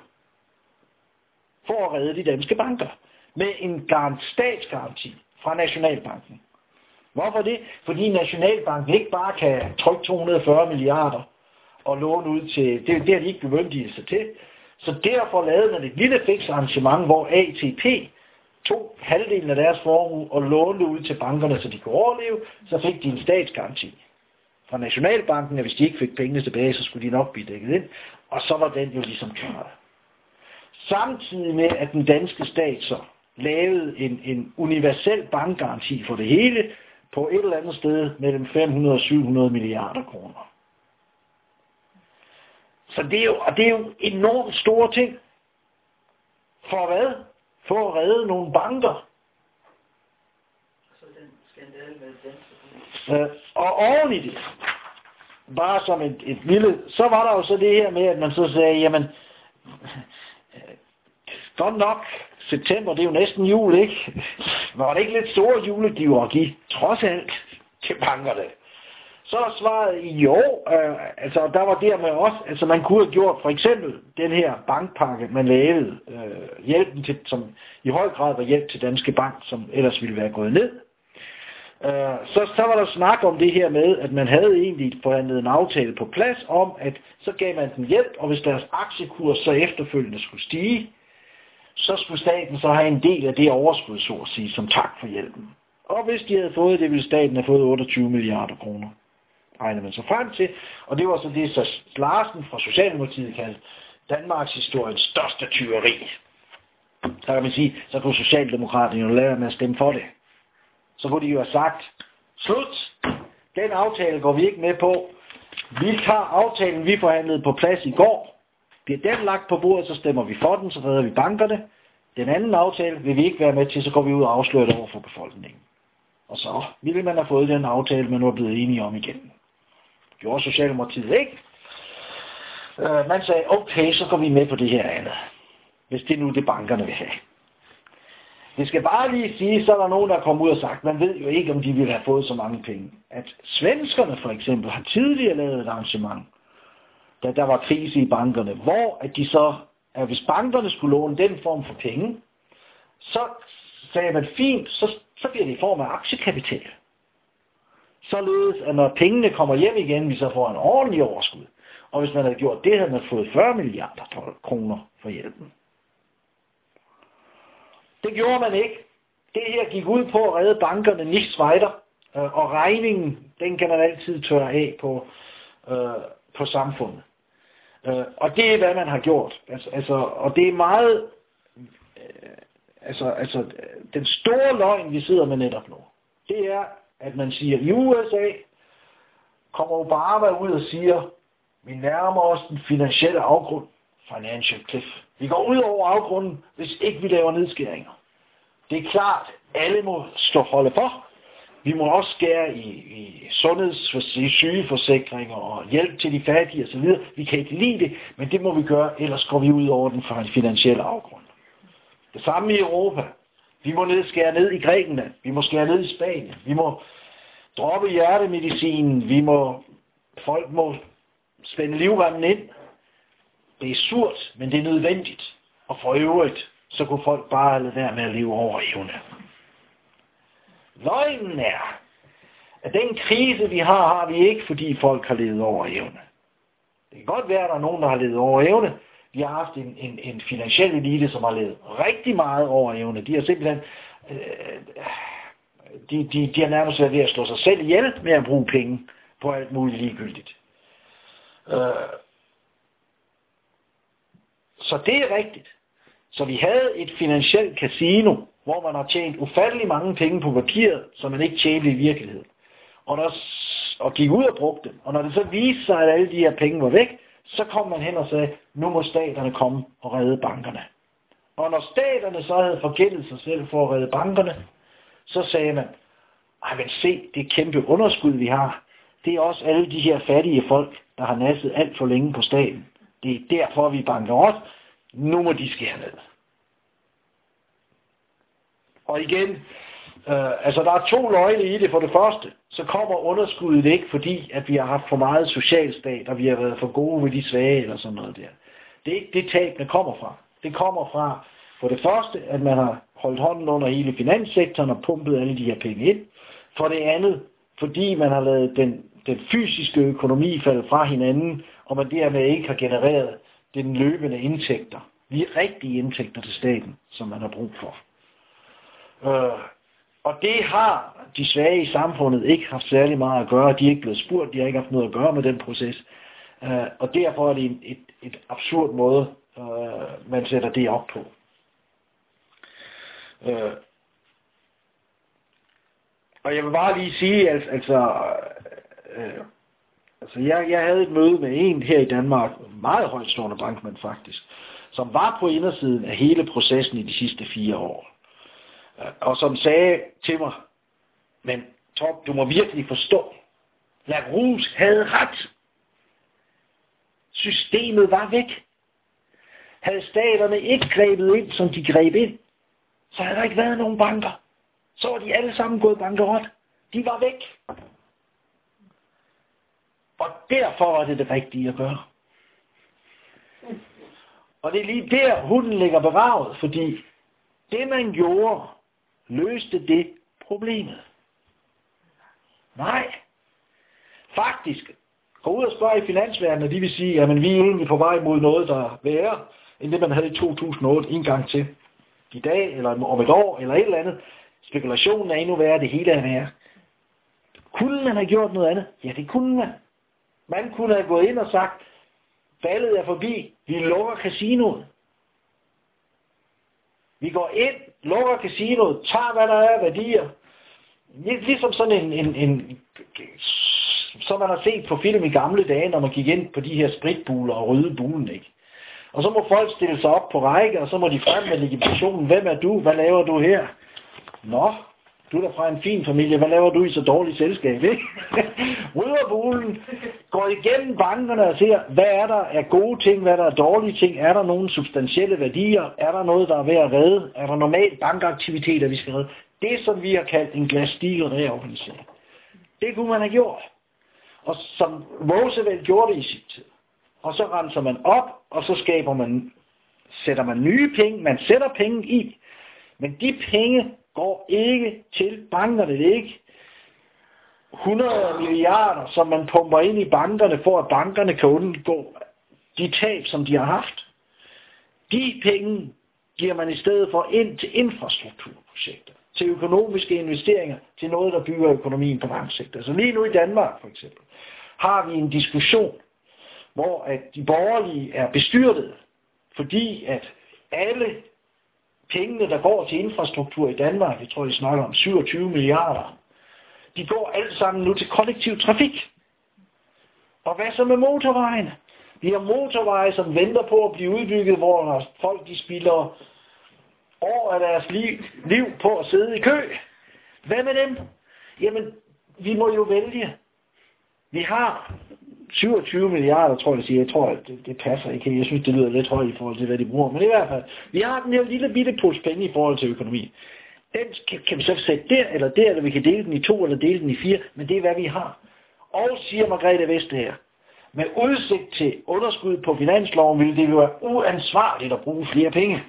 For at redde de danske banker. Med en statsgaranti fra Nationalbanken. Hvorfor det? Fordi Nationalbanken ikke bare kan trykke to hundrede og fyrre milliarder og låne ud til, det, det har de ikke bemyndigelse til. Så derfor lavede man et lille fiks arrangement, hvor A T P tog halvdelen af deres formue og lånte ud til bankerne, så de kunne overleve, så fik de en statsgaranti fra Nationalbanken, at hvis de ikke fik pengene tilbage, så skulle de nok blive dækket ind, og så var den jo ligesom klaret. Samtidig med, at den danske stat så lavede en, en universel bankgaranti for det hele, på et eller andet sted mellem fem hundrede og syv hundrede milliarder kroner. Så det er jo, og det er jo enormt store ting. For hvad? For at redde nogle banker. Så den skandale med den. Øh, og oven i det, bare som et, et lille, så var der jo så det her med, at man så sagde, jamen, godt nok, september, det er jo næsten jul, ikke? Var det ikke lidt store julegiver at give? Trods alt. til bankerne. Så er svaret jo, øh, altså der var dermed også, altså man kunne have gjort for eksempel den her bankpakke, man lavede, øh, hjælpen til, som i høj grad var hjælp til Danske Bank, som ellers ville være gået ned. Øh, så, så var der snak om det her med, at man havde egentlig forhandlet en aftale på plads om, at så gav man dem hjælp, og hvis deres aktiekurs så efterfølgende skulle stige, så skulle staten så have en del af det overskud, så at sige, som tak for hjælpen. Og hvis de havde fået det, ville staten have fået otteogtyve milliarder kroner. Regner man så frem til, og det var så det, så Larsen fra Socialdemokratiet kaldte Danmarks historiens største tyveri. Så kan man sige, så kunne Socialdemokraterne jo lade med at stemme for det. Så kunne de jo have sagt, slut, den aftale går vi ikke med på. Vi tager aftalen, vi forhandlede på plads i går. Bliver den lagt på bordet, så stemmer vi for den, så redder vi bankerne. Den anden aftale vil vi ikke være med til, så går vi ud og afslører det over for befolkningen. Og så ville man have fået den aftale, man nu er blevet enige om igen. Det gjorde Socialdemokratiet ikke. Øh, man sagde, okay, så går vi med på det her andet. Hvis det nu det bankerne vil have. Det skal bare lige sige, så er der nogen, der kommer ud og sagt, man ved jo ikke, om de ville have fået så mange penge. At svenskerne for eksempel har tidligere lavet et arrangement, da der var krise i bankerne, hvor at de så, at hvis bankerne skulle låne den form for penge, så sagde man fint, så, så bliver det i form af aktiekapital. Således, at når pengene kommer hjem igen, vi så får en ordentlig overskud. Og hvis man havde gjort det, havde man fået fyrre milliarder kroner for hjælpen. Det gjorde man ikke. Det her gik ud på at redde bankerne nichts weiter, og regningen, den kan man altid tørre af på, øh, på samfundet. Øh, og det er, hvad man har gjort. Altså, altså, og det er meget, øh, altså, altså, den store løgn, vi sidder med netop nu, det er, at man siger, i U S A kommer Obama ud og siger, vi nærmer os den finansielle afgrund, financial cliff. Vi går ud over afgrunden, hvis ikke vi laver nedskæringer. Det er klart, alle må stå holde for. Vi må også skære i, i sundheds- i sygeforsikringer og hjælp til de fattige osv. Vi kan ikke lide det, men det må vi gøre, ellers går vi ud over den finansielle afgrund. Det samme i Europa. Vi må nedskære ned i Grækenland. Vi må skære ned i Spanien. Vi må droppe hjertemedicinen. Vi må, folk må spænde livremmen ind. Det er surt, men det er nødvendigt. Og for øvrigt, så kunne folk bare lade være med at leve over evne. Løgnen er, at den krise, vi har, har vi ikke, fordi folk har levet over evne. Det kan godt være, at der er nogen, der har levet over evne. Vi har haft en, en, en finansiel elite, som har levet rigtig meget over evne. De har simpelthen, øh, de, de, de har nærmest været ved at slå sig selv ihjel med at bruge penge på alt muligt ligegyldigt. Øh, så det er rigtigt. Så vi havde et finansielt casino, hvor man har tjent ufattelig mange penge på papiret, som man ikke tjente i virkeligheden. Og, der, og gik ud og brugte dem. Og når det så viste sig, at alle de her penge var væk, så kom man hen og sagde, nu må staterne komme og redde bankerne. Og når staterne så havde forgældet sig selv for at redde bankerne, så sagde man, ej, men se, det kæmpe underskud, vi har, det er også alle de her fattige folk, der har nasset alt for længe på staten. Det er derfor, vi banker også. Nu må de skære ned. Og igen, øh, altså der er to løgne i det. For det første, så kommer underskuddet ikke, fordi at vi har haft for meget socialstat, og vi har været for gode ved de svage, eller sådan noget der. Det er ikke det tab, der kommer fra. Det kommer fra, for det første, at man har holdt hånden under hele finanssektoren og pumpet alle de her penge ind. For det andet, fordi man har lavet den, den fysiske økonomi falde fra hinanden, og man dermed ikke har genereret den løbende indtægter. De rigtige indtægter til staten, som man har brug for. Øh, og det har de svage i samfundet ikke haft særlig meget at gøre. De er ikke blevet spurgt, de har ikke haft noget at gøre med den proces. Øh, og derfor er det en, et, et absurd måde, øh, man sætter det op på. Øh, og jeg vil bare lige sige, altså, altså, øh, altså jeg, jeg havde et møde med en her i Danmark, meget højtstående bankmand faktisk, som var på indersiden af hele processen i de sidste fire år. Og som sagde til mig, men Torb, du må virkelig forstå, LaRouche havde ret. Systemet var væk. Havde staterne ikke grebet ind, som de greb ind, så havde der ikke været nogen banker. Så var de alle sammen gået bankerot. De var væk. Og derfor var det det rigtige at gøre. Og det er lige der, hunden ligger begravet, fordi det, man gjorde, løste det problemet. Nej. Faktisk, gå ud og spørge i finansverdenen, og de vil sige, at vi er egentlig på vej mod noget, der er værre, end det, man havde i to tusind og otte en gang til. I dag, eller om et år, eller et eller andet. Spekulationen er endnu værre, det hele er værre. Kunne man have gjort noget andet? Ja, det kunne man. Man kunne have gået ind og sagt, ballet er forbi, vi lukker casinoet. Vi går ind, lukker casinoet, tager hvad der er af værdier. Ligesom sådan en, en, en som man har set på film i gamle dage, når man gik ind på de her spritbuler og røde bulen, ikke? Og så må folk stille sig op på række, og så må de frem med legitimationen. Hvem er du? Hvad laver du her? Nå, du er da fra en fin familie. Hvad laver du i så dårligt selskab, ikke? Rydder bulen, går igennem bankerne og ser, hvad er der af gode ting, hvad der er dårlige ting. Er der nogle substantielle værdier? Er der noget, der er ved at redde? Er der normalt bankaktiviteter, vi skal redde? Det, som vi har kaldt en Glass-Steagall reorganisering. Det kunne man have gjort. Og som Roosevelt gjorde det i sin tid. Og så renser man op, og så skaber man, sætter man nye penge. Man sætter penge i. Men de penge går ikke til bankerne. Det er ikke hundrede milliarder, som man pumper ind i bankerne, for at bankerne kan undgå de tab, som de har haft. De penge giver man i stedet for ind til infrastrukturprojekter, til økonomiske investeringer, til noget, der bygger økonomien på lang sigt. Altså lige nu i Danmark, for eksempel, har vi en diskussion, hvor at de borgerlige er bestyrtet, fordi at alle pengene, der går til infrastruktur i Danmark, jeg tror, de snakker om syvogtyve milliarder, de går alle sammen nu til kollektiv trafik. Og hvad så med motorvejen? Vi har motorveje, som venter på at blive udbygget, hvor folk de spilder år af deres liv, liv på at sidde i kø. Hvad med dem? Jamen, vi må jo vælge. Vi har syvogtyve milliarder, tror jeg, siger. Jeg tror, at det, det passer ikke. Jeg synes, det lyder lidt højt i forhold til, hvad de bruger. Men i hvert fald, vi har den her lille bitte pose penge i forhold til økonomi. Den kan, kan vi så sætte der eller der, eller vi kan dele den i to eller dele den i fire, men det er, hvad vi har. Og siger Margrethe Vestager, med udsigt til underskud på finansloven, ville det jo være uansvarligt at bruge flere penge.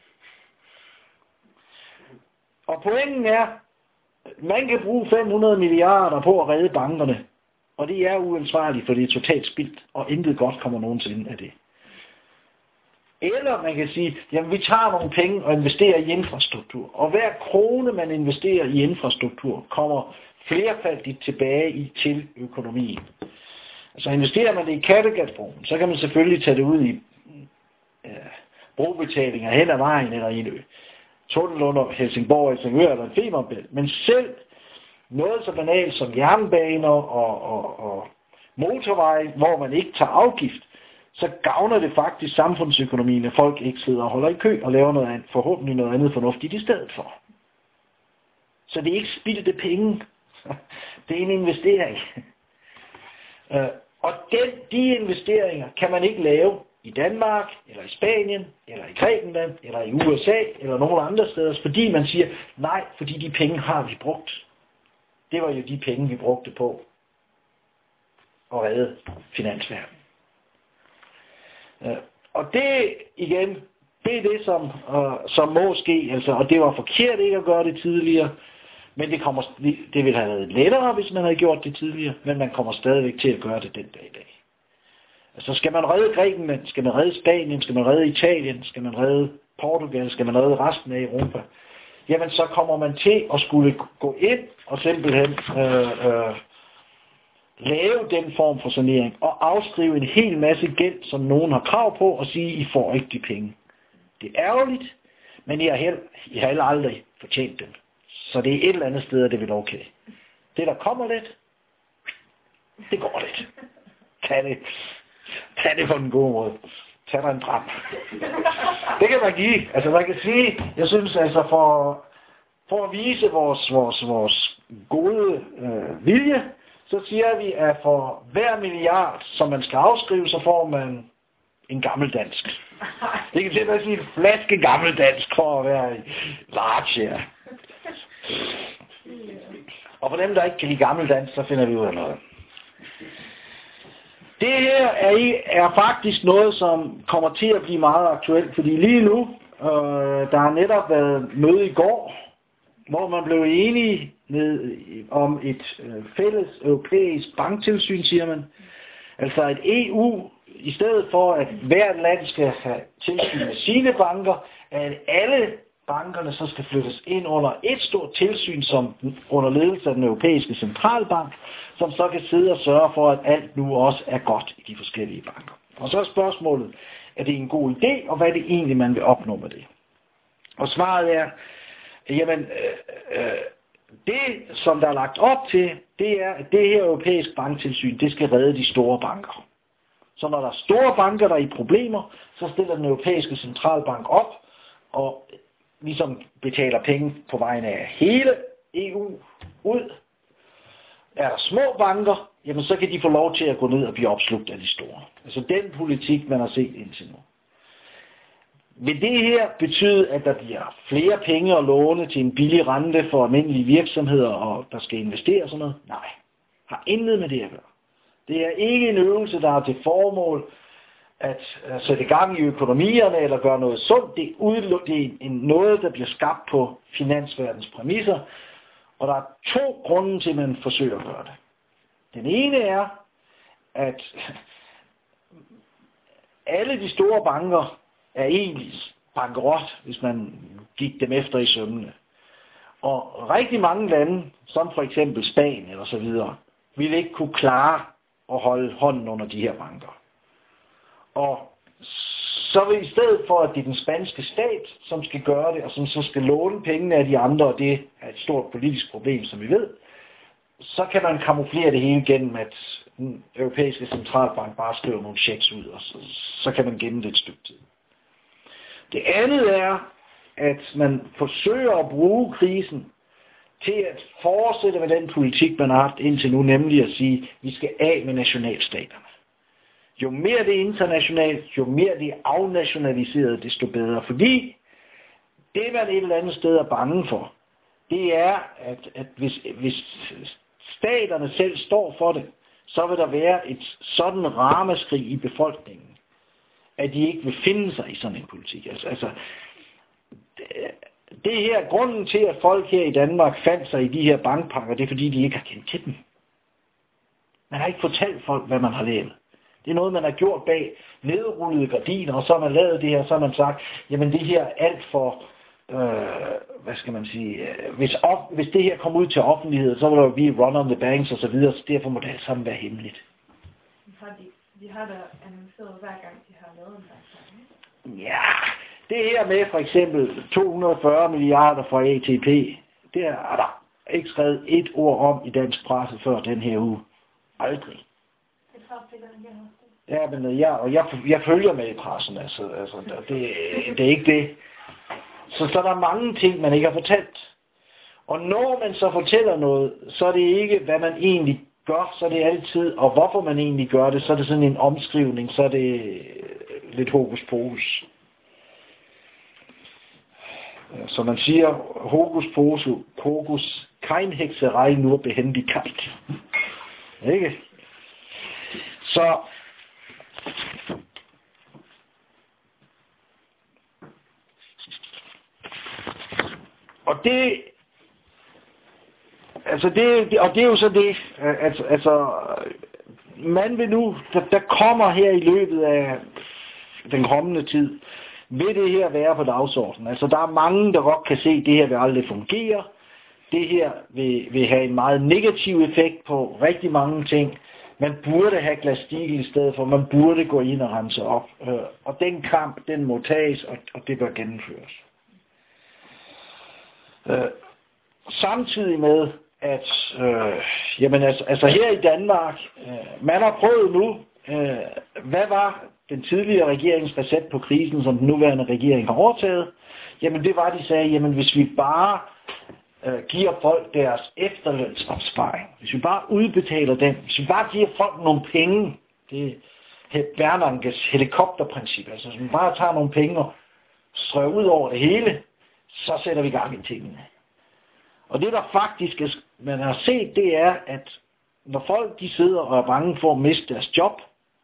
Og pointen er, man kan bruge fem hundrede milliarder på at redde bankerne, og det er uansvarligt, for det er totalt spildt, og intet godt kommer nogensinde af det. Eller man kan sige, jamen vi tager nogle penge og investerer i infrastruktur, og hver krone man investerer i infrastruktur, kommer flerfaldigt tilbage i til økonomien. Altså investerer man det i Kattegatbroen, så kan man selvfølgelig tage det ud i ja, brobetalinger hen ad vejen, eller i en ø. Tunnel under Helsingborg, Helsingør eller en Femernbælt. Men selv noget så banalt som jernbaner og, og, og motorveje, hvor man ikke tager afgift, så gavner det faktisk samfundsøkonomien, at folk ikke sidder og holder i kø og laver noget andet, forhåbentlig noget andet fornuftigt i stedet for. Så det er ikke spildte penge. Det er en investering. Og den, de investeringer kan man ikke lave i Danmark, eller i Spanien, eller i Grækenland, eller i U S A, eller nogle andre steder, fordi man siger, nej, fordi de penge har vi brugt. Det var jo de penge, vi brugte på at redde finansverdenen. Og det, igen, det er det, som, uh, som må ske, altså, og det var forkert ikke at gøre det tidligere, men det, kommer, det ville have været lettere, hvis man havde gjort det tidligere, men man kommer stadigvæk til at gøre det den dag i dag. Altså skal man redde Grækenland, skal man redde Spanien, skal man redde Italien, skal man redde Portugal, skal man redde resten af Europa, jamen så kommer man til at skulle gå ind og simpelthen øh, øh, lave den form for sanering og afskrive en hel masse gæld, som nogen har krav på, og sige, I får ikke de penge. Det er ærgerligt, men I har, held, I har heller aldrig fortjent dem. Så det er et eller andet sted, det vil okay. Det der kommer lidt, det går lidt. Tag det. Tag det på den gode måde. Tag dig en dram. Det kan man give. Altså man kan sige, jeg synes altså for, for at vise vores, vores, vores gode øh, vilje, så siger vi, at for hver milliard, som man skal afskrive, så får man en gammeldansk. Det kan simpelthen sige en flaske gammeldansk for at være large her. Og for dem, der ikke kan lide gammeldansk, så finder vi ud af noget. det her er, er faktisk noget, som kommer til at blive meget aktuelt, fordi lige nu, øh, der har netop været møde i går, hvor man blev enige med, om et øh, fælles europæisk banktilsyn, siger man. Altså et E U, i stedet for at hvert land skal have tilsyn med sine banker, at alle bankerne så skal flyttes ind under et stort tilsyn, som under ledelse af den europæiske centralbank, som så kan sidde og sørge for, at alt nu også er godt i de forskellige banker. Og så er spørgsmålet, er det en god idé, og hvad er det egentlig, man vil opnå med det? Og svaret er, jamen, øh, øh, det som der er lagt op til, det er, at det her europæiske banktilsyn, det skal redde de store banker. Så når der er store banker, der er i problemer, så stiller den europæiske centralbank op, og ligesom betaler penge på vegne af hele E U ud. Er der små banker, jamen så kan de få lov til at gå ned og blive opslugt af de store. Altså den politik, man har set indtil nu. Vil det her betyde, at der bliver flere penge at låne til en billig rente for almindelige virksomheder, og der skal investeres sådan noget? Nej. Har intet med det at gøre. Det er ikke en øvelse, der har til formål at sætte gang i økonomierne eller gøre noget sundt. Det er, udløb, det er noget, der bliver skabt på finansverdens præmisser. Og der er to grunde til, at man forsøger at gøre det. Den ene er, at alle de store banker er egentlig bankerot, hvis man gik dem efter i sømmene. Og rigtig mange lande, som for eksempel Spanien eller så videre, ville ikke kunne klare at holde hånden under de her banker. Og så vil i stedet for, at det er den spanske stat, som skal gøre det, og som så skal låne pengene af de andre, og det er et stort politisk problem, som vi ved, så kan man kamuflere det hele gennem, at den europæiske centralbank bare skriver nogle checks ud, og så, så kan man gemme det et stykke tid. Det andet er, at man forsøger at bruge krisen til at fortsætte med den politik, man har haft indtil nu, nemlig at sige, at vi skal af med nationalstaterne. Jo mere det er internationalt, jo mere det er afnationaliseret, desto bedre. Fordi det, man et eller andet sted er bange for, det er, at, at hvis, hvis staterne selv står for det, så vil der være et sådan ramaskrig i befolkningen, at de ikke vil finde sig i sådan en politik. Altså, altså det, det her, grunden til, at folk her i Danmark fandt sig i de her bankpakker, det er fordi, de ikke har kendt til dem. Man har ikke fortalt folk, hvad man har lavet. Det er noget, man har gjort bag nedrullede gardiner, og så har man lavet det her, så har man sagt, jamen det her er alt for, øh, hvad skal man sige, øh, hvis, op, hvis det her kommer ud til offentlighed, så vil der jo blive run on the banks og så videre, så derfor må det alt sammen være hemmeligt. Har de, de har da annonceret hver gang, de har lavet en bankpakke? Ja, det her med for eksempel to hundrede og fyrre milliarder fra A T P, det er der ikke skrevet et ord om i dansk presse før den her uge. Aldrig. Ja, men jeg, og jeg, jeg følger med i pressen, altså, altså det, det er ikke det. Så, så der er mange ting, man ikke har fortalt. Og når man så fortæller noget, så er det ikke, hvad man egentlig gør, så er det altid, og hvorfor man egentlig gør det, så er det sådan en omskrivning, så er det lidt hokus pokus. Så man siger, hokus pokus, kein hekserej nur behendigkeit. Ikke? Så og det altså det og det er jo så det altså, altså man vil nu der, der kommer her i løbet af den kommende tid vil det her være på dagsordenen. Altså der er mange der godt kan se at det her vil aldrig fungere. Det her vil, vil have en meget negativ effekt på rigtig mange ting. Man burde have Glass-Steagall i stedet for, man burde gå ind og rense op. Øh, og den kamp, den må tages, og, og det bør gennemføres. Øh, samtidig med, at øh, jamen altså, altså her i Danmark, øh, man har prøvet nu, øh, hvad var den tidligere regerings recept på krisen, som den nuværende regering har overtaget? Jamen det var, de sagde, jamen hvis vi bare giver folk deres efterlønsopsparing. Hvis vi bare udbetaler den, hvis vi bare giver folk nogle penge, det er Bernanges helikopterprincip, altså hvis vi bare tager nogle penge og strøger ud over det hele, så sætter vi gang i tingene. Og det der faktisk er, man har set, det er, at når folk de sidder og er bange for at miste deres job,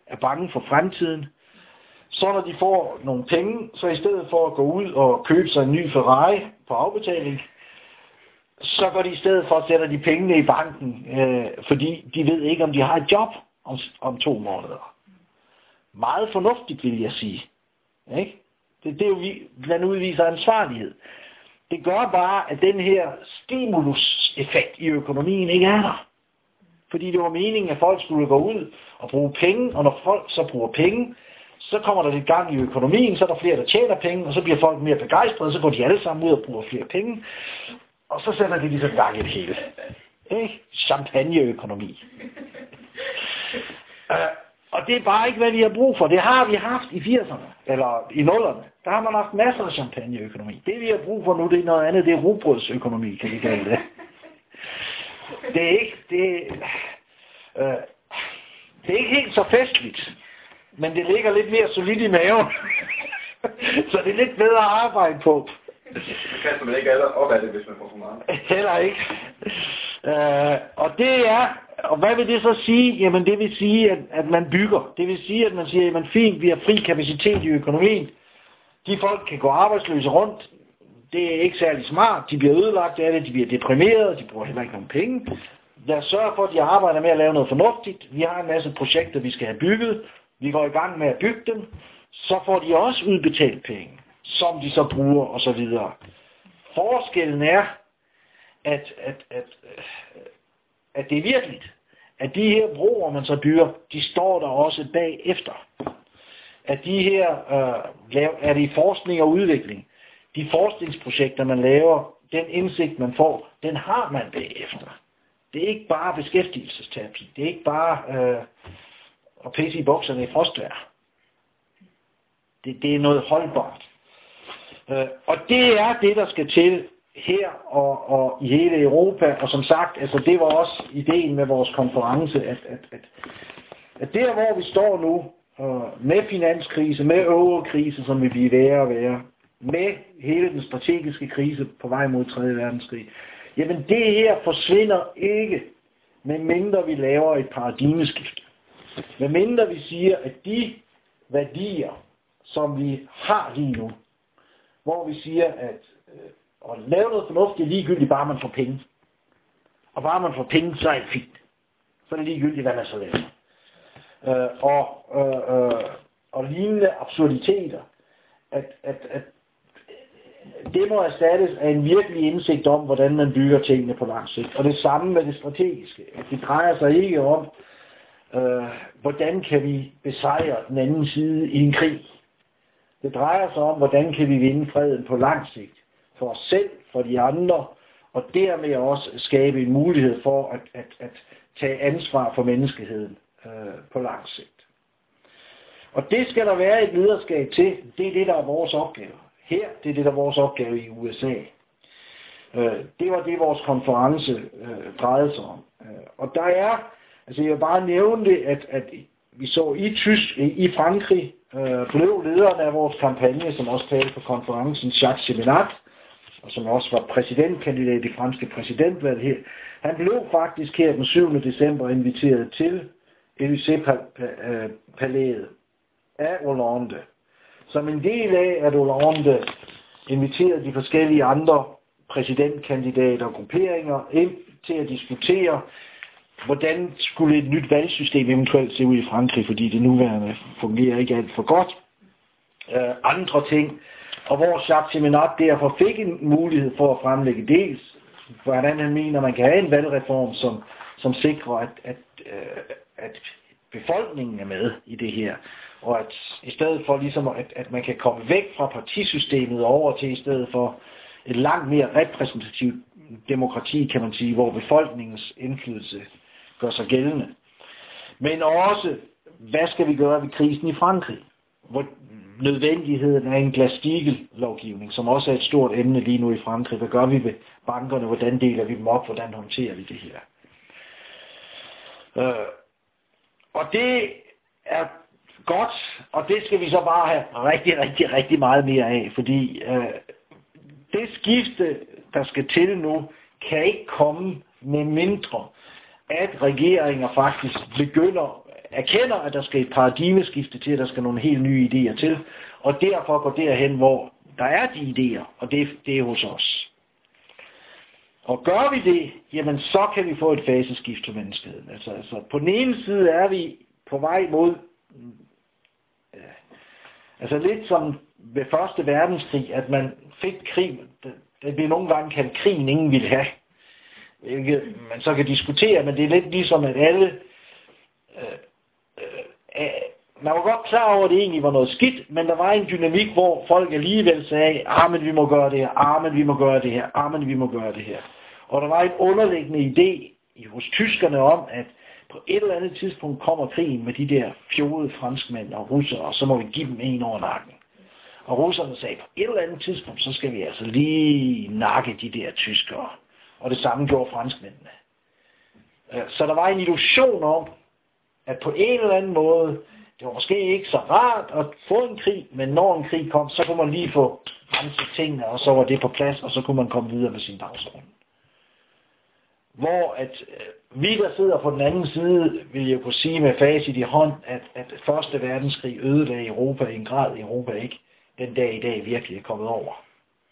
er bange for fremtiden. Så når de får nogle penge, så i stedet for at gå ud og købe sig en ny Ferrari på afbetaling, så går de i stedet for at sætte de pengene i banken, øh, fordi de ved ikke, om de har et job om, om to måneder. Meget fornuftigt, vil jeg sige. Ikke? Det, det er jo, man udviser ansvarlighed. Det gør bare, at den her stimulus-effekt i økonomien ikke er der. Fordi det var meningen, at folk skulle gå ud og bruge penge, og når folk så bruger penge, så kommer der lidt gang i økonomien, så er der flere, der tjener penge, og så bliver folk mere begejstrede, så går de alle sammen ud og bruger flere penge, og så sætter de ligesom gang i det hele. Ikke? Champagneøkonomi. uh, og det er bare ikke, hvad vi har brug for. Det har vi haft i firserne, eller i nullerne. Der har man haft masser af champagneøkonomi. Det vi har brug for nu, det er noget andet, det er rugbrødsøkonomi, kan vi kalde det. Det er ikke, det, uh, det er ikke helt så festligt. Men det ligger lidt mere solidt i maven. Så det er lidt bedre at arbejde på. Så kaster man ikke alle op af det, hvis man får for meget. Heller ikke. Øh, og det er, og hvad vil det så sige? Jamen det vil sige, at, at man bygger. Det vil sige, at man siger, jamen fint, vi har fri kapacitet i økonomien. De folk kan gå arbejdsløse rundt. Det er ikke særlig smart. De bliver ødelagt af det, de bliver deprimerede, de bruger heller ikke nogen penge. Lad os sørge for, at de arbejder med at lave noget fornuftigt. Vi har en masse projekter, vi skal have bygget. Vi går i gang med at bygge dem, så får de også udbetalt penge, som de så bruger og så videre. Forskellen er, at, at, at, at det er virkeligt, at de her broer, man så bygger, de står der også bagefter. At de her, øh, er det i forskning og udvikling, de forskningsprojekter, man laver, den indsigt, man får, den har man bagefter. Det er ikke bare beskæftigelsesterapi, det er ikke bare... Øh, og pisse i bukserne i frostvejr. Det, det er noget holdbart. Øh, og det er det, der skal til her og, og i hele Europa. Og som sagt, altså det var også ideen med vores konference, at, at, at, at der, hvor vi står nu, øh, med finanskrise, med eurokrise, som vil blive værre og værre, med hele den strategiske krise på vej mod tredje verdenskrig, jamen det her forsvinder ikke, medmindre vi laver et paradigmeskift. Men mindre vi siger, at de værdier, som vi har lige nu, hvor vi siger, at øh, at lave noget fornuftigt ligegyldigt, bare man får penge. Og bare man får penge, så er det fint. Så er det ligegyldigt, hvad man så laver. Øh, og, øh, øh, og lignende absurditeter, at, at, at det må erstattes af en virkelig indsigt om, hvordan man bygger tingene på lang sigt. Og det samme med det strategiske. Det drejer sig ikke om, Øh, hvordan kan vi besejre den anden side i en krig. Det drejer sig om, hvordan kan vi vinde freden på lang sigt. For os selv, for de andre, og dermed også skabe en mulighed for at, at, at tage ansvar for menneskeheden øh, på lang sigt. Og det skal der være et lederskab til. Det er det, der er vores opgave. Her, det er det, der er vores opgave i U S A. Øh, det var det, vores konference øh, drejede sig om. Øh, og der er Altså jeg vil bare nævne det, at, at vi så i Tysk, i Frankrig, øh, blev lederen af vores kampagne, som også talte på konferencen, Jacques Cheminade, og som også var præsidentkandidat i franske præsidentvalg her. Han blev faktisk her den syvende december inviteret til Élysée-palæet af Hollande. Som en del af, at Hollande inviterede de forskellige andre præsidentkandidater og grupperinger ind til at diskutere, hvordan skulle et nyt valgsystem eventuelt se ud i Frankrig, fordi det nuværende fungerer ikke alt for godt. Øh, andre ting. Og hvor Jacques Cheminade derfor fik en mulighed for at fremlægge dels, hvordan han mener, man kan have en valgreform, som, som sikrer, at, at, øh, at befolkningen er med i det her. Og at i stedet for ligesom, at, at man kan komme væk fra partisystemet over til i stedet for et langt mere repræsentativt demokrati, kan man sige, hvor befolkningens indflydelse gør sig gældende. Men også, hvad skal vi gøre ved krisen i Frankrig? Hvor nødvendigheden af en Glass-Steagall-lovgivning, som også er et stort emne lige nu i Frankrig. Hvad gør vi ved bankerne? Hvordan deler vi dem op? Hvordan håndterer vi det her? Øh, og det er godt, og det skal vi så bare have rigtig, rigtig, rigtig meget mere af, fordi øh, det skifte, der skal til nu, kan ikke komme med mindre, at regeringer faktisk begynder erkender, at der skal et paradigmeskifte til, at der skal nogle helt nye idéer til, og derfor går derhen, hvor der er de idéer, og det, det er hos os. Og gør vi det, jamen så kan vi få et faseskift til menneskeheden. Altså, altså på den ene side er vi på vej mod, øh, altså lidt som ved første verdenskrig, at man fik krig, det, det bliver nogle gange kaldt krigen, ingen ville have. Hvilket man så kan diskutere, men det er lidt ligesom, at alle, øh, øh, man var godt klar over, at det egentlig var noget skidt, men der var en dynamik, hvor folk alligevel sagde, ah, men vi må gøre det her, ah, men vi må gøre det her, ah, men vi må gøre det her. Og der var en underliggende idé hos tyskerne om, at på et eller andet tidspunkt kommer krigen med de der fjolede franskmænd og russere, og så må vi give dem en over nakken. Og russerne sagde, på et eller andet tidspunkt, så skal vi altså lige nakke de der tyskere. Og det samme gjorde franskmændene. Så der var en illusion om, at på en eller anden måde, det var måske ikke så rart at få en krig, men når en krig kom, så kunne man lige få renset tingene, og så var det på plads, og så kunne man komme videre med sin dagsorden. Hvor at øh, vi, der sidder på den anden side, vil jeg kunne sige med facit i hånd, at, at første verdenskrig ødelagde Europa i en grad, Europa ikke den dag i dag virkelig er kommet over.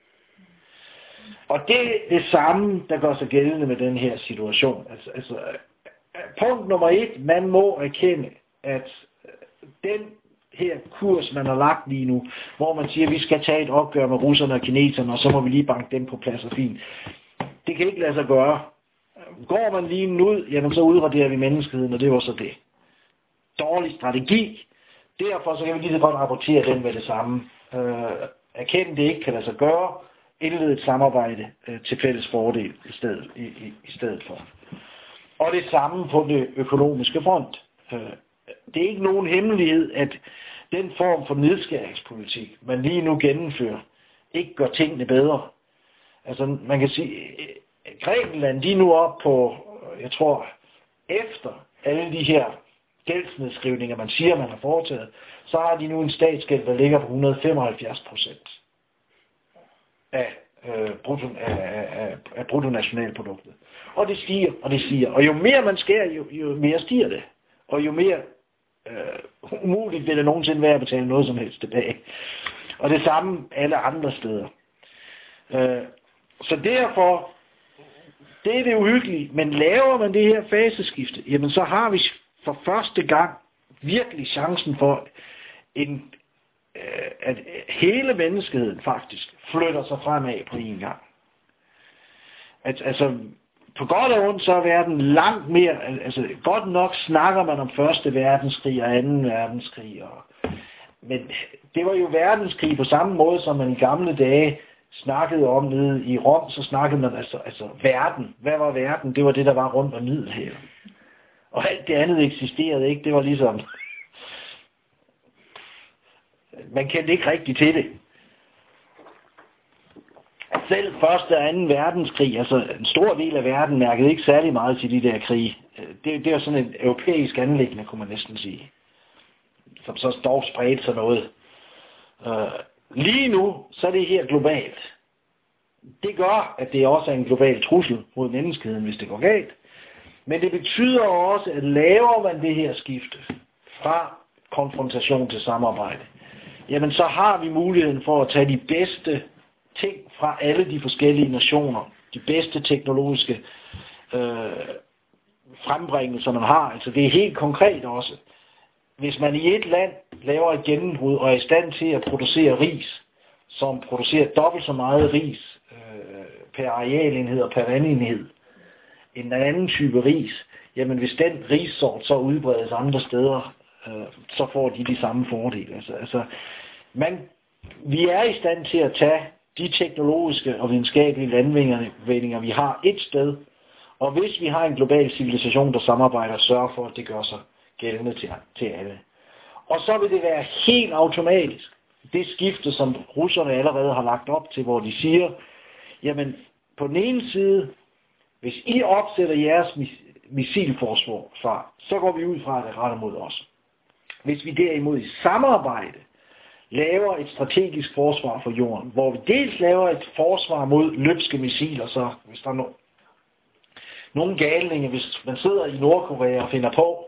Og det er det samme, der gør sig gældende med den her situation. Altså, altså punkt nummer et, man må erkende, at den her kurs, man har lagt lige nu, hvor man siger, at vi skal tage et opgør med russerne og kineserne, og så må vi lige banke dem på plads og fint. Det kan ikke lade sig gøre. Går man lige ud, jamen så udraderer vi menneskeheden, og det var så det. Dårlig strategi. Derfor så kan vi lige så godt rapportere den med det samme. Øh, erkende det ikke kan lade sig gøre. Indlede et samarbejde øh, til fælles fordel i stedet, i, i, i stedet for. Og det samme på det økonomiske front. Øh, det er ikke nogen hemmelighed, at den form for nedskæringspolitik, man lige nu gennemfører, ikke gør tingene bedre. Altså man kan sige, Grækenland, de er nu op på, jeg tror, efter alle de her gældsnedskrivninger, man siger, man har foretaget, så har de nu en statsgæld, der ligger på et hundrede og femoghalvfjerds procent af, øh, brutto, af, af, af bruttonationalproduktet. Og det stiger, og det stiger. Og jo mere man skærer, jo, jo mere stiger det. Og jo mere øh, umuligt vil det nogensinde være at betale noget som helst tilbage. Og det samme alle andre steder. Øh, så derfor, det er det uhyggelige. Men laver man det her faseskifte, jamen så har vi for første gang virkelig chancen for, en, øh, at hele menneskeheden faktisk flytter sig fremad på en gang. At, altså, på godt og ondt, så er verden langt mere, altså godt nok snakker man om første verdenskrig og anden verdenskrig, og, men det var jo verdenskrig på samme måde, som man i gamle dage snakkede om nede i Rom, så snakkede man altså, altså verden. Hvad var verden? Det var det, der var rundt om Middelhavet. Og alt det andet eksisterede ikke, det var ligesom, man kendte ikke rigtigt til det. Selv første og anden verdenskrig, altså en stor del af verden mærkede ikke særlig meget til de der krige. Det, det er sådan en europæisk anliggende, kunne man næsten sige. Som så dog spredte sig noget. Uh, lige nu, så er det her globalt. Det gør, at det også er en global trussel mod menneskeheden, hvis det går galt. Men det betyder også, at laver man det her skifte fra konfrontation til samarbejde, jamen så har vi muligheden for at tage de bedste ting fra alle de forskellige nationer, de bedste teknologiske øh, frembringelser, man har. Altså det er helt konkret også. Hvis man i et land laver et gennembrud og er i stand til at producere ris, som producerer dobbelt så meget ris øh, per arealenhed og per vandenhed, en anden type ris, jamen hvis den rissort så udbredes andre steder, øh, så får de de samme fordele. Altså, altså man, vi er i stand til at tage de teknologiske og videnskabelige landvindinger, vi har et sted, og hvis vi har en global civilisation, der samarbejder, sørger for, at det gør sig gældende til, til alle. Og så vil det være helt automatisk, det skifte, som russerne allerede har lagt op til, hvor de siger, jamen på den ene side, hvis I opsætter jeres missilforsvar, så går vi ud fra, at det retter mod os. Hvis vi derimod i samarbejde laver et strategisk forsvar for jorden, hvor vi dels laver et forsvar mod løbske missiler, så hvis der er no- nogle galninge, hvis man sidder i Nordkorea og finder på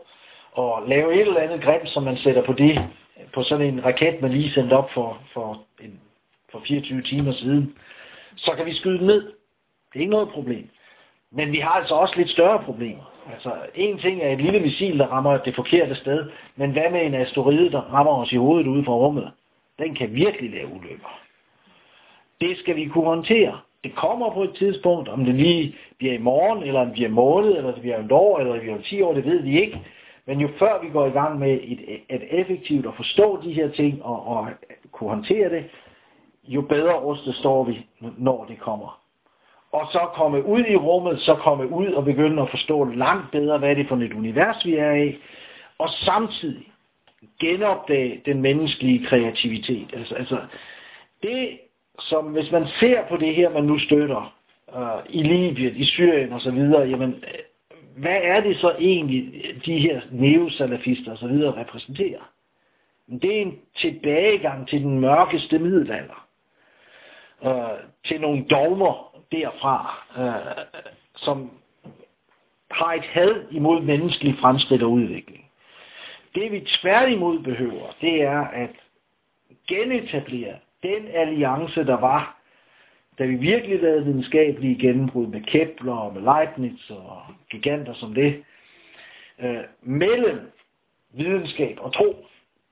og lave et eller andet grimt, som man sætter på det, på sådan en raket, man lige sendte op for, for, en, for fireogtyve timer siden, så kan vi skyde den ned. Det er ikke noget problem. Men vi har altså også lidt større problemer. Altså, en ting er et lille missil, der rammer det forkerte sted, men hvad med en asteroide, der rammer os i hovedet ude fra rummet? Den kan virkelig lave ulykker. Det skal vi kunne håndtere. Det kommer på et tidspunkt, om det lige bliver i morgen, eller om det bliver en måned, eller det bliver et år, eller det bliver ti år, det ved vi ikke. Men jo før vi går i gang med et, et effektivt at forstå de her ting, og, og kunne håndtere det, jo bedre rustet står vi, når det kommer. Og så komme ud i rummet, så komme ud og begynde at forstå langt bedre, hvad det er for et univers, vi er i, og samtidig genopdage den menneskelige kreativitet. Altså, altså det, som hvis man ser på det her, man nu støtter øh, i Libyen, i Syrien osv., jamen, hvad er det så egentlig, de her neosalafister osv. repræsenterer? Det er en tilbagegang til den mørkeste middelalder. Øh, til nogle dogmer derfra, øh, som har et had imod menneskelig fremskridt og udvikling. Det vi tværtimod behøver, det er at genetablere den alliance, der var, da vi virkelig lavede videnskabelige gennembrud med Kepler og med Leibniz og giganter som det, øh, mellem videnskab og tro,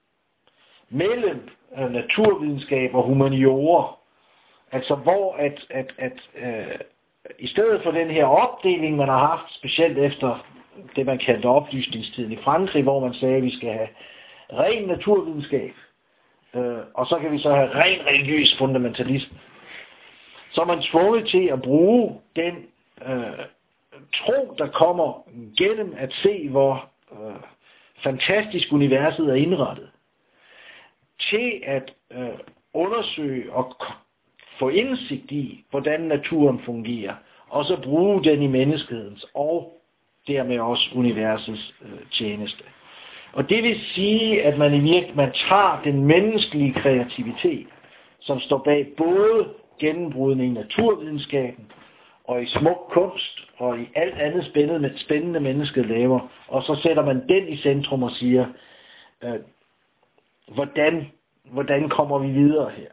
mellem øh, naturvidenskab og humaniora. Altså hvor at, at, at øh, i stedet for den her opdeling, man har haft, specielt efter det, man kaldte oplysningstiden i Frankrig, hvor man sagde, at vi skal have ren naturvidenskab, øh, og så kan vi så have ren religiøs fundamentalisme. Så er man tvunget til at bruge den øh, tro, der kommer gennem at se, hvor øh, fantastisk universet er indrettet, til at øh, undersøge og få indsigt i, hvordan naturen fungerer, og så bruge den i menneskehedens og dermed også universets øh, tjeneste. Og det vil sige, at man i virkeligheden man tager den menneskelige kreativitet, som står bag både gennembrudning i naturvidenskaben, og i smuk kunst, og i alt andet spændende, spændende mennesket laver, og så sætter man den i centrum og siger, øh, hvordan, hvordan kommer vi videre her?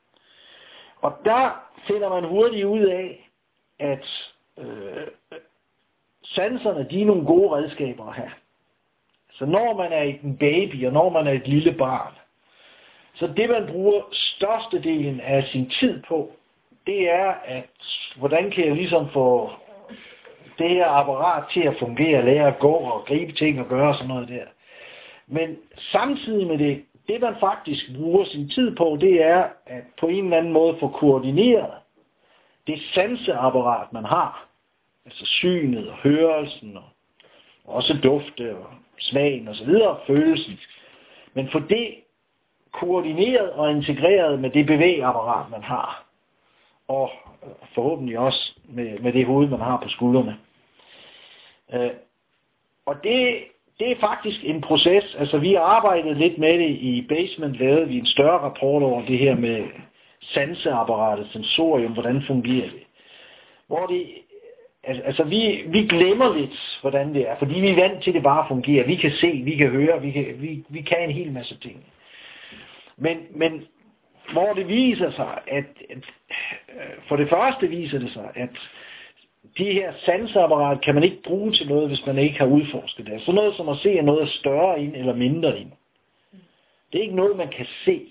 Og der finder man hurtigt ud af, at øh, sanserne, de er nogle gode redskaber at have. Så når man er en baby, og når man er et lille barn, så det man bruger størstedelen af sin tid på, det er, at hvordan kan jeg ligesom få det her apparat til at fungere, lære at gå og gribe ting og gøre sådan noget der. Men samtidig med det, det man faktisk bruger sin tid på, det er at på en eller anden måde få koordineret det sanseapparat, man har. Altså synet og hørelsen, og også dufte og smagen og så videre, følelsen. Men få det koordineret og integreret med det bevægeapparat, man har. Og forhåbentlig også med, med det hoved, man har på skuldrene. Øh, og det, det er faktisk en proces. Altså vi har arbejdet lidt med det i Basement, lavede vi en større rapport over det her med sanseapparatet, sensorium, hvordan fungerer det. Hvor det, altså vi, vi glemmer lidt, hvordan det er, fordi vi er vant til, at det bare fungerer. Vi kan se, vi kan høre, vi kan, vi, vi kan en hel masse ting. Men, men hvor det viser sig, at, at for det første viser det sig, at de her sanseapparat kan man ikke bruge til noget, hvis man ikke har udforsket det. Så noget som at se, at noget er større ind eller mindre ind. Det er ikke noget, man kan se.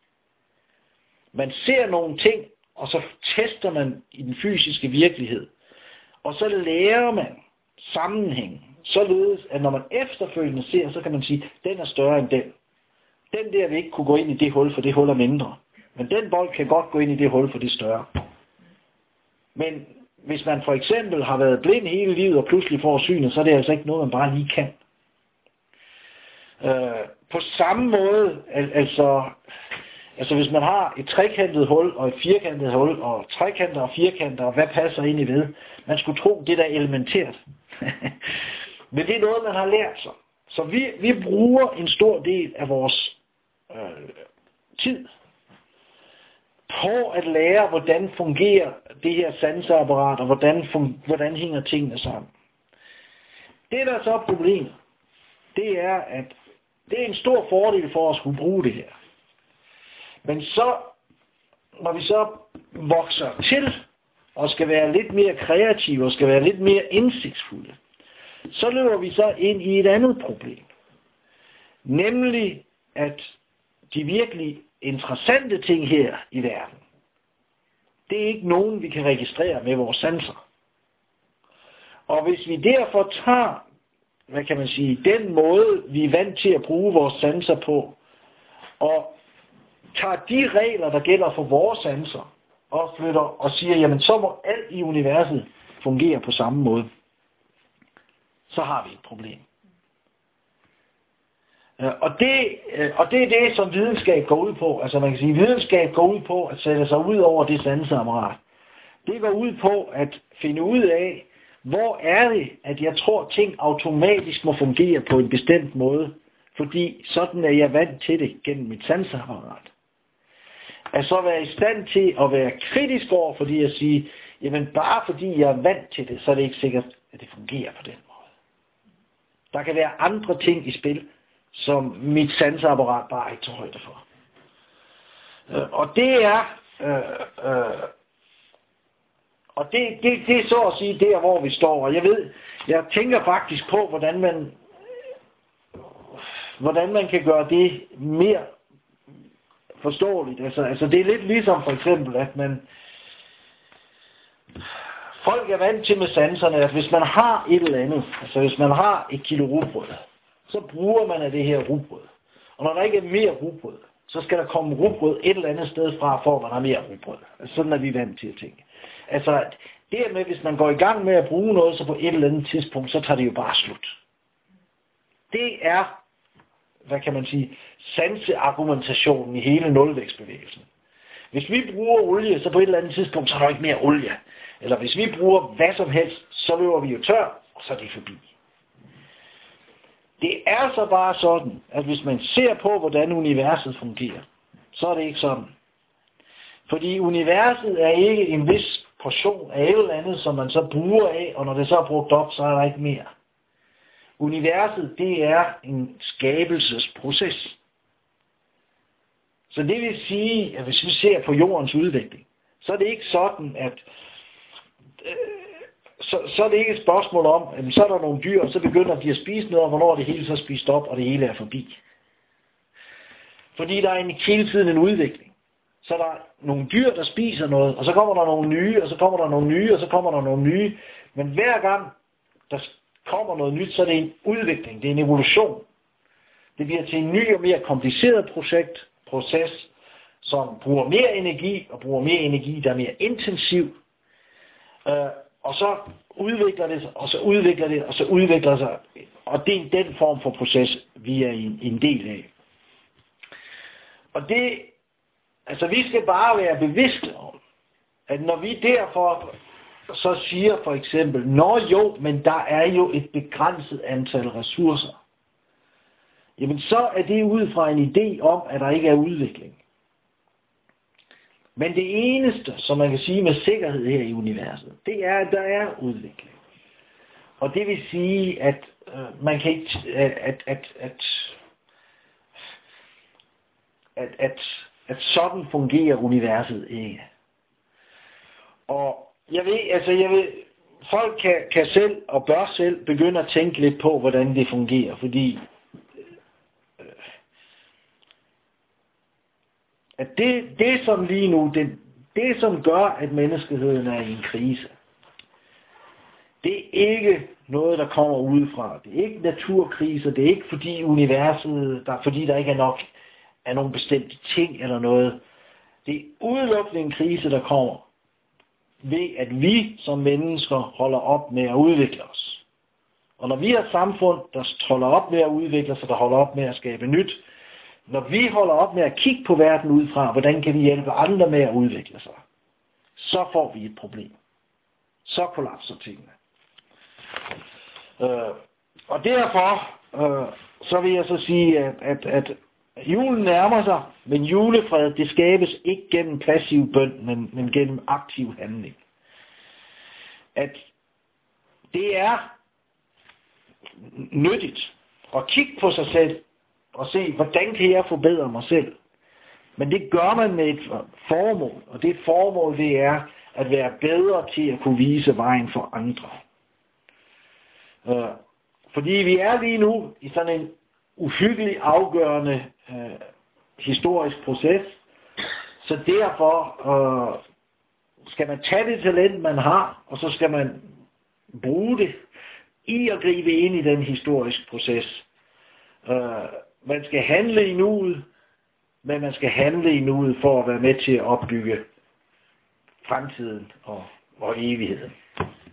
Man ser nogle ting, og så tester man i den fysiske virkelighed. Og så lærer man sammenhængen, således at når man efterfølgende ser, så kan man sige, at den er større end den. Den der vil ikke kunne gå ind i det hul, for det hul er mindre. Men den bold kan godt gå ind i det hul, for det er større. Men hvis man for eksempel har været blind hele livet og pludselig får synet, så er det altså ikke noget, man bare lige kan. Øh, på samme måde, al- altså, altså hvis man har et trekantet hul og et firkantet hul, og trekanter og firkanter, og hvad passer ind i ved, man skulle tro, det der er elementært. Men det er noget, man har lært sig. Så vi, vi bruger en stor del af vores øh, tid på at lære, hvordan fungerer det her sanseapparat, og hvordan, fun- hvordan hænger tingene sammen. Det der så er problemet, det er, at det er en stor fordel for os at kunne bruge det her. Men så, når vi så vokser til, og skal være lidt mere kreative, og skal være lidt mere indsigtsfulde, så løber vi så ind i et andet problem. Nemlig, at de virkelig interessante ting her i verden, det er ikke nogen, vi kan registrere med vores sanser. Og hvis vi derfor tager, hvad kan man sige, den måde, vi er vant til at bruge vores sanser på, og tager de regler, der gælder for vores sanser, og flytter og siger, jamen så må alt i universet fungere på samme måde, så har vi et problem. Og det, og det er det, som videnskab går ud på. Altså man kan sige, at videnskab går ud på at sætte sig ud over det sanseapparat. Det går ud på at finde ud af, hvor er det, at jeg tror, ting automatisk må fungere på en bestemt måde, fordi sådan er jeg vant til det gennem mit sanseapparat. At så være i stand til at være kritisk over, fordi at sige, jamen bare fordi jeg er vant til det, så er det ikke sikkert, at det fungerer på den måde. Der kan være andre ting i spil, som mit sanseapparat bare ikke tager højde for. Og det er, øh, øh, og det, det, det er så at sige der, hvor vi står. Og jeg ved, jeg tænker faktisk på, hvordan man, hvordan man kan gøre det mere forståeligt. Altså, altså det er lidt ligesom for eksempel, at man, folk er vant til med sanserne, at hvis man har et eller andet, altså hvis man har et kilo rugbrød, så bruger man af det her rugbrød. Og når der ikke er mere rugbrød, så skal der komme rugbrød et eller andet sted fra, for at man har mere rugbrød. Altså, sådan er vi vant til at tænke. Altså, det med, hvis man går i gang med at bruge noget, så på et eller andet tidspunkt, så tager det jo bare slut. Det er, hvad kan man sige, sanseargumentationen i hele nulvækstbevægelsen. Hvis vi bruger olie, så på et eller andet tidspunkt, så er der ikke mere olie. Eller hvis vi bruger hvad som helst, så løber vi jo tør, og så er det forbi. Det er så bare sådan, at hvis man ser på, hvordan universet fungerer, så er det ikke sådan. Fordi universet er ikke en vis portion af et eller andet, som man så bruger af, og når det så er brugt op, så er der ikke mere. Universet, det er en skabelsesproces. Så det vil sige, at hvis vi ser på jordens udvikling, så er det ikke sådan, at øh, så, så er det ikke et spørgsmål om, at så er der nogle dyr, og så begynder de at spise noget, og hvornår er det hele så spist op, og det hele er forbi. Fordi der er en, hele tiden en udvikling. Så der er nogle dyr, der spiser noget, og så kommer der nogle nye, og så kommer der nogle nye, og så kommer der nogle nye. Men hver gang der kommer noget nyt, så er det en udvikling, det er en evolution. Det bliver til en ny og mere kompliceret projekt, proces, som bruger mere energi, og bruger mere energi, der er mere intensiv. Øh, og så udvikler det sig, og så udvikler det, og så udvikler sig. Og det er den form for proces, vi er en, en del af. Og det, altså vi skal bare være bevidste om, at når vi derfor så siger for eksempel, nå jo, men der er jo et begrænset antal ressourcer, jamen så er det ud fra en idé om, at der ikke er udvikling. Men det eneste, som man kan sige med sikkerhed her i universet, det er, at der er udvikling. Og det vil sige, at øh, man kan ikke, at, at, at, at, at, at, at sådan fungerer universet ikke. Og jeg ved, altså jeg ved, folk kan, kan selv og bør selv begynde at tænke lidt på, hvordan det fungerer, fordi øh, at det, det som lige nu, det, det som gør, at menneskeheden er i en krise, det er ikke noget, der kommer udefra. Det er ikke naturkriser, det er ikke fordi universet, der, fordi der ikke er nok af nogle bestemte ting eller noget. Det er udelukkende en krise, der kommer ved, at vi som mennesker holder op med at udvikle os. Og når vi har samfund, der holder op med at udvikle sig, der holder op med at skabe nyt, når vi holder op med at kigge på verden udefra, hvordan kan vi hjælpe andre med at udvikle sig, så får vi et problem. Så kollapser tingene. Øh, og derfor, øh, så vil jeg så sige, at, at, at julen nærmer sig, men julefred, det skabes ikke gennem passiv bøn, men, men gennem aktiv handling. At det er nyttigt og kigge på sig selv og se, hvordan kan jeg forbedre mig selv. Men det gør man med et formål, og det formål det er at være bedre til at kunne vise vejen for andre. Uh, fordi vi er lige nu i sådan en uhyggelig afgørende uh, historisk proces, så derfor uh, skal man tage det talent man har, og så skal man bruge det i at gribe ind i den historiske proces. Uh, man skal handle i nuet, men man skal handle i nuet for at være med til at opbygge fremtiden og, og evigheden.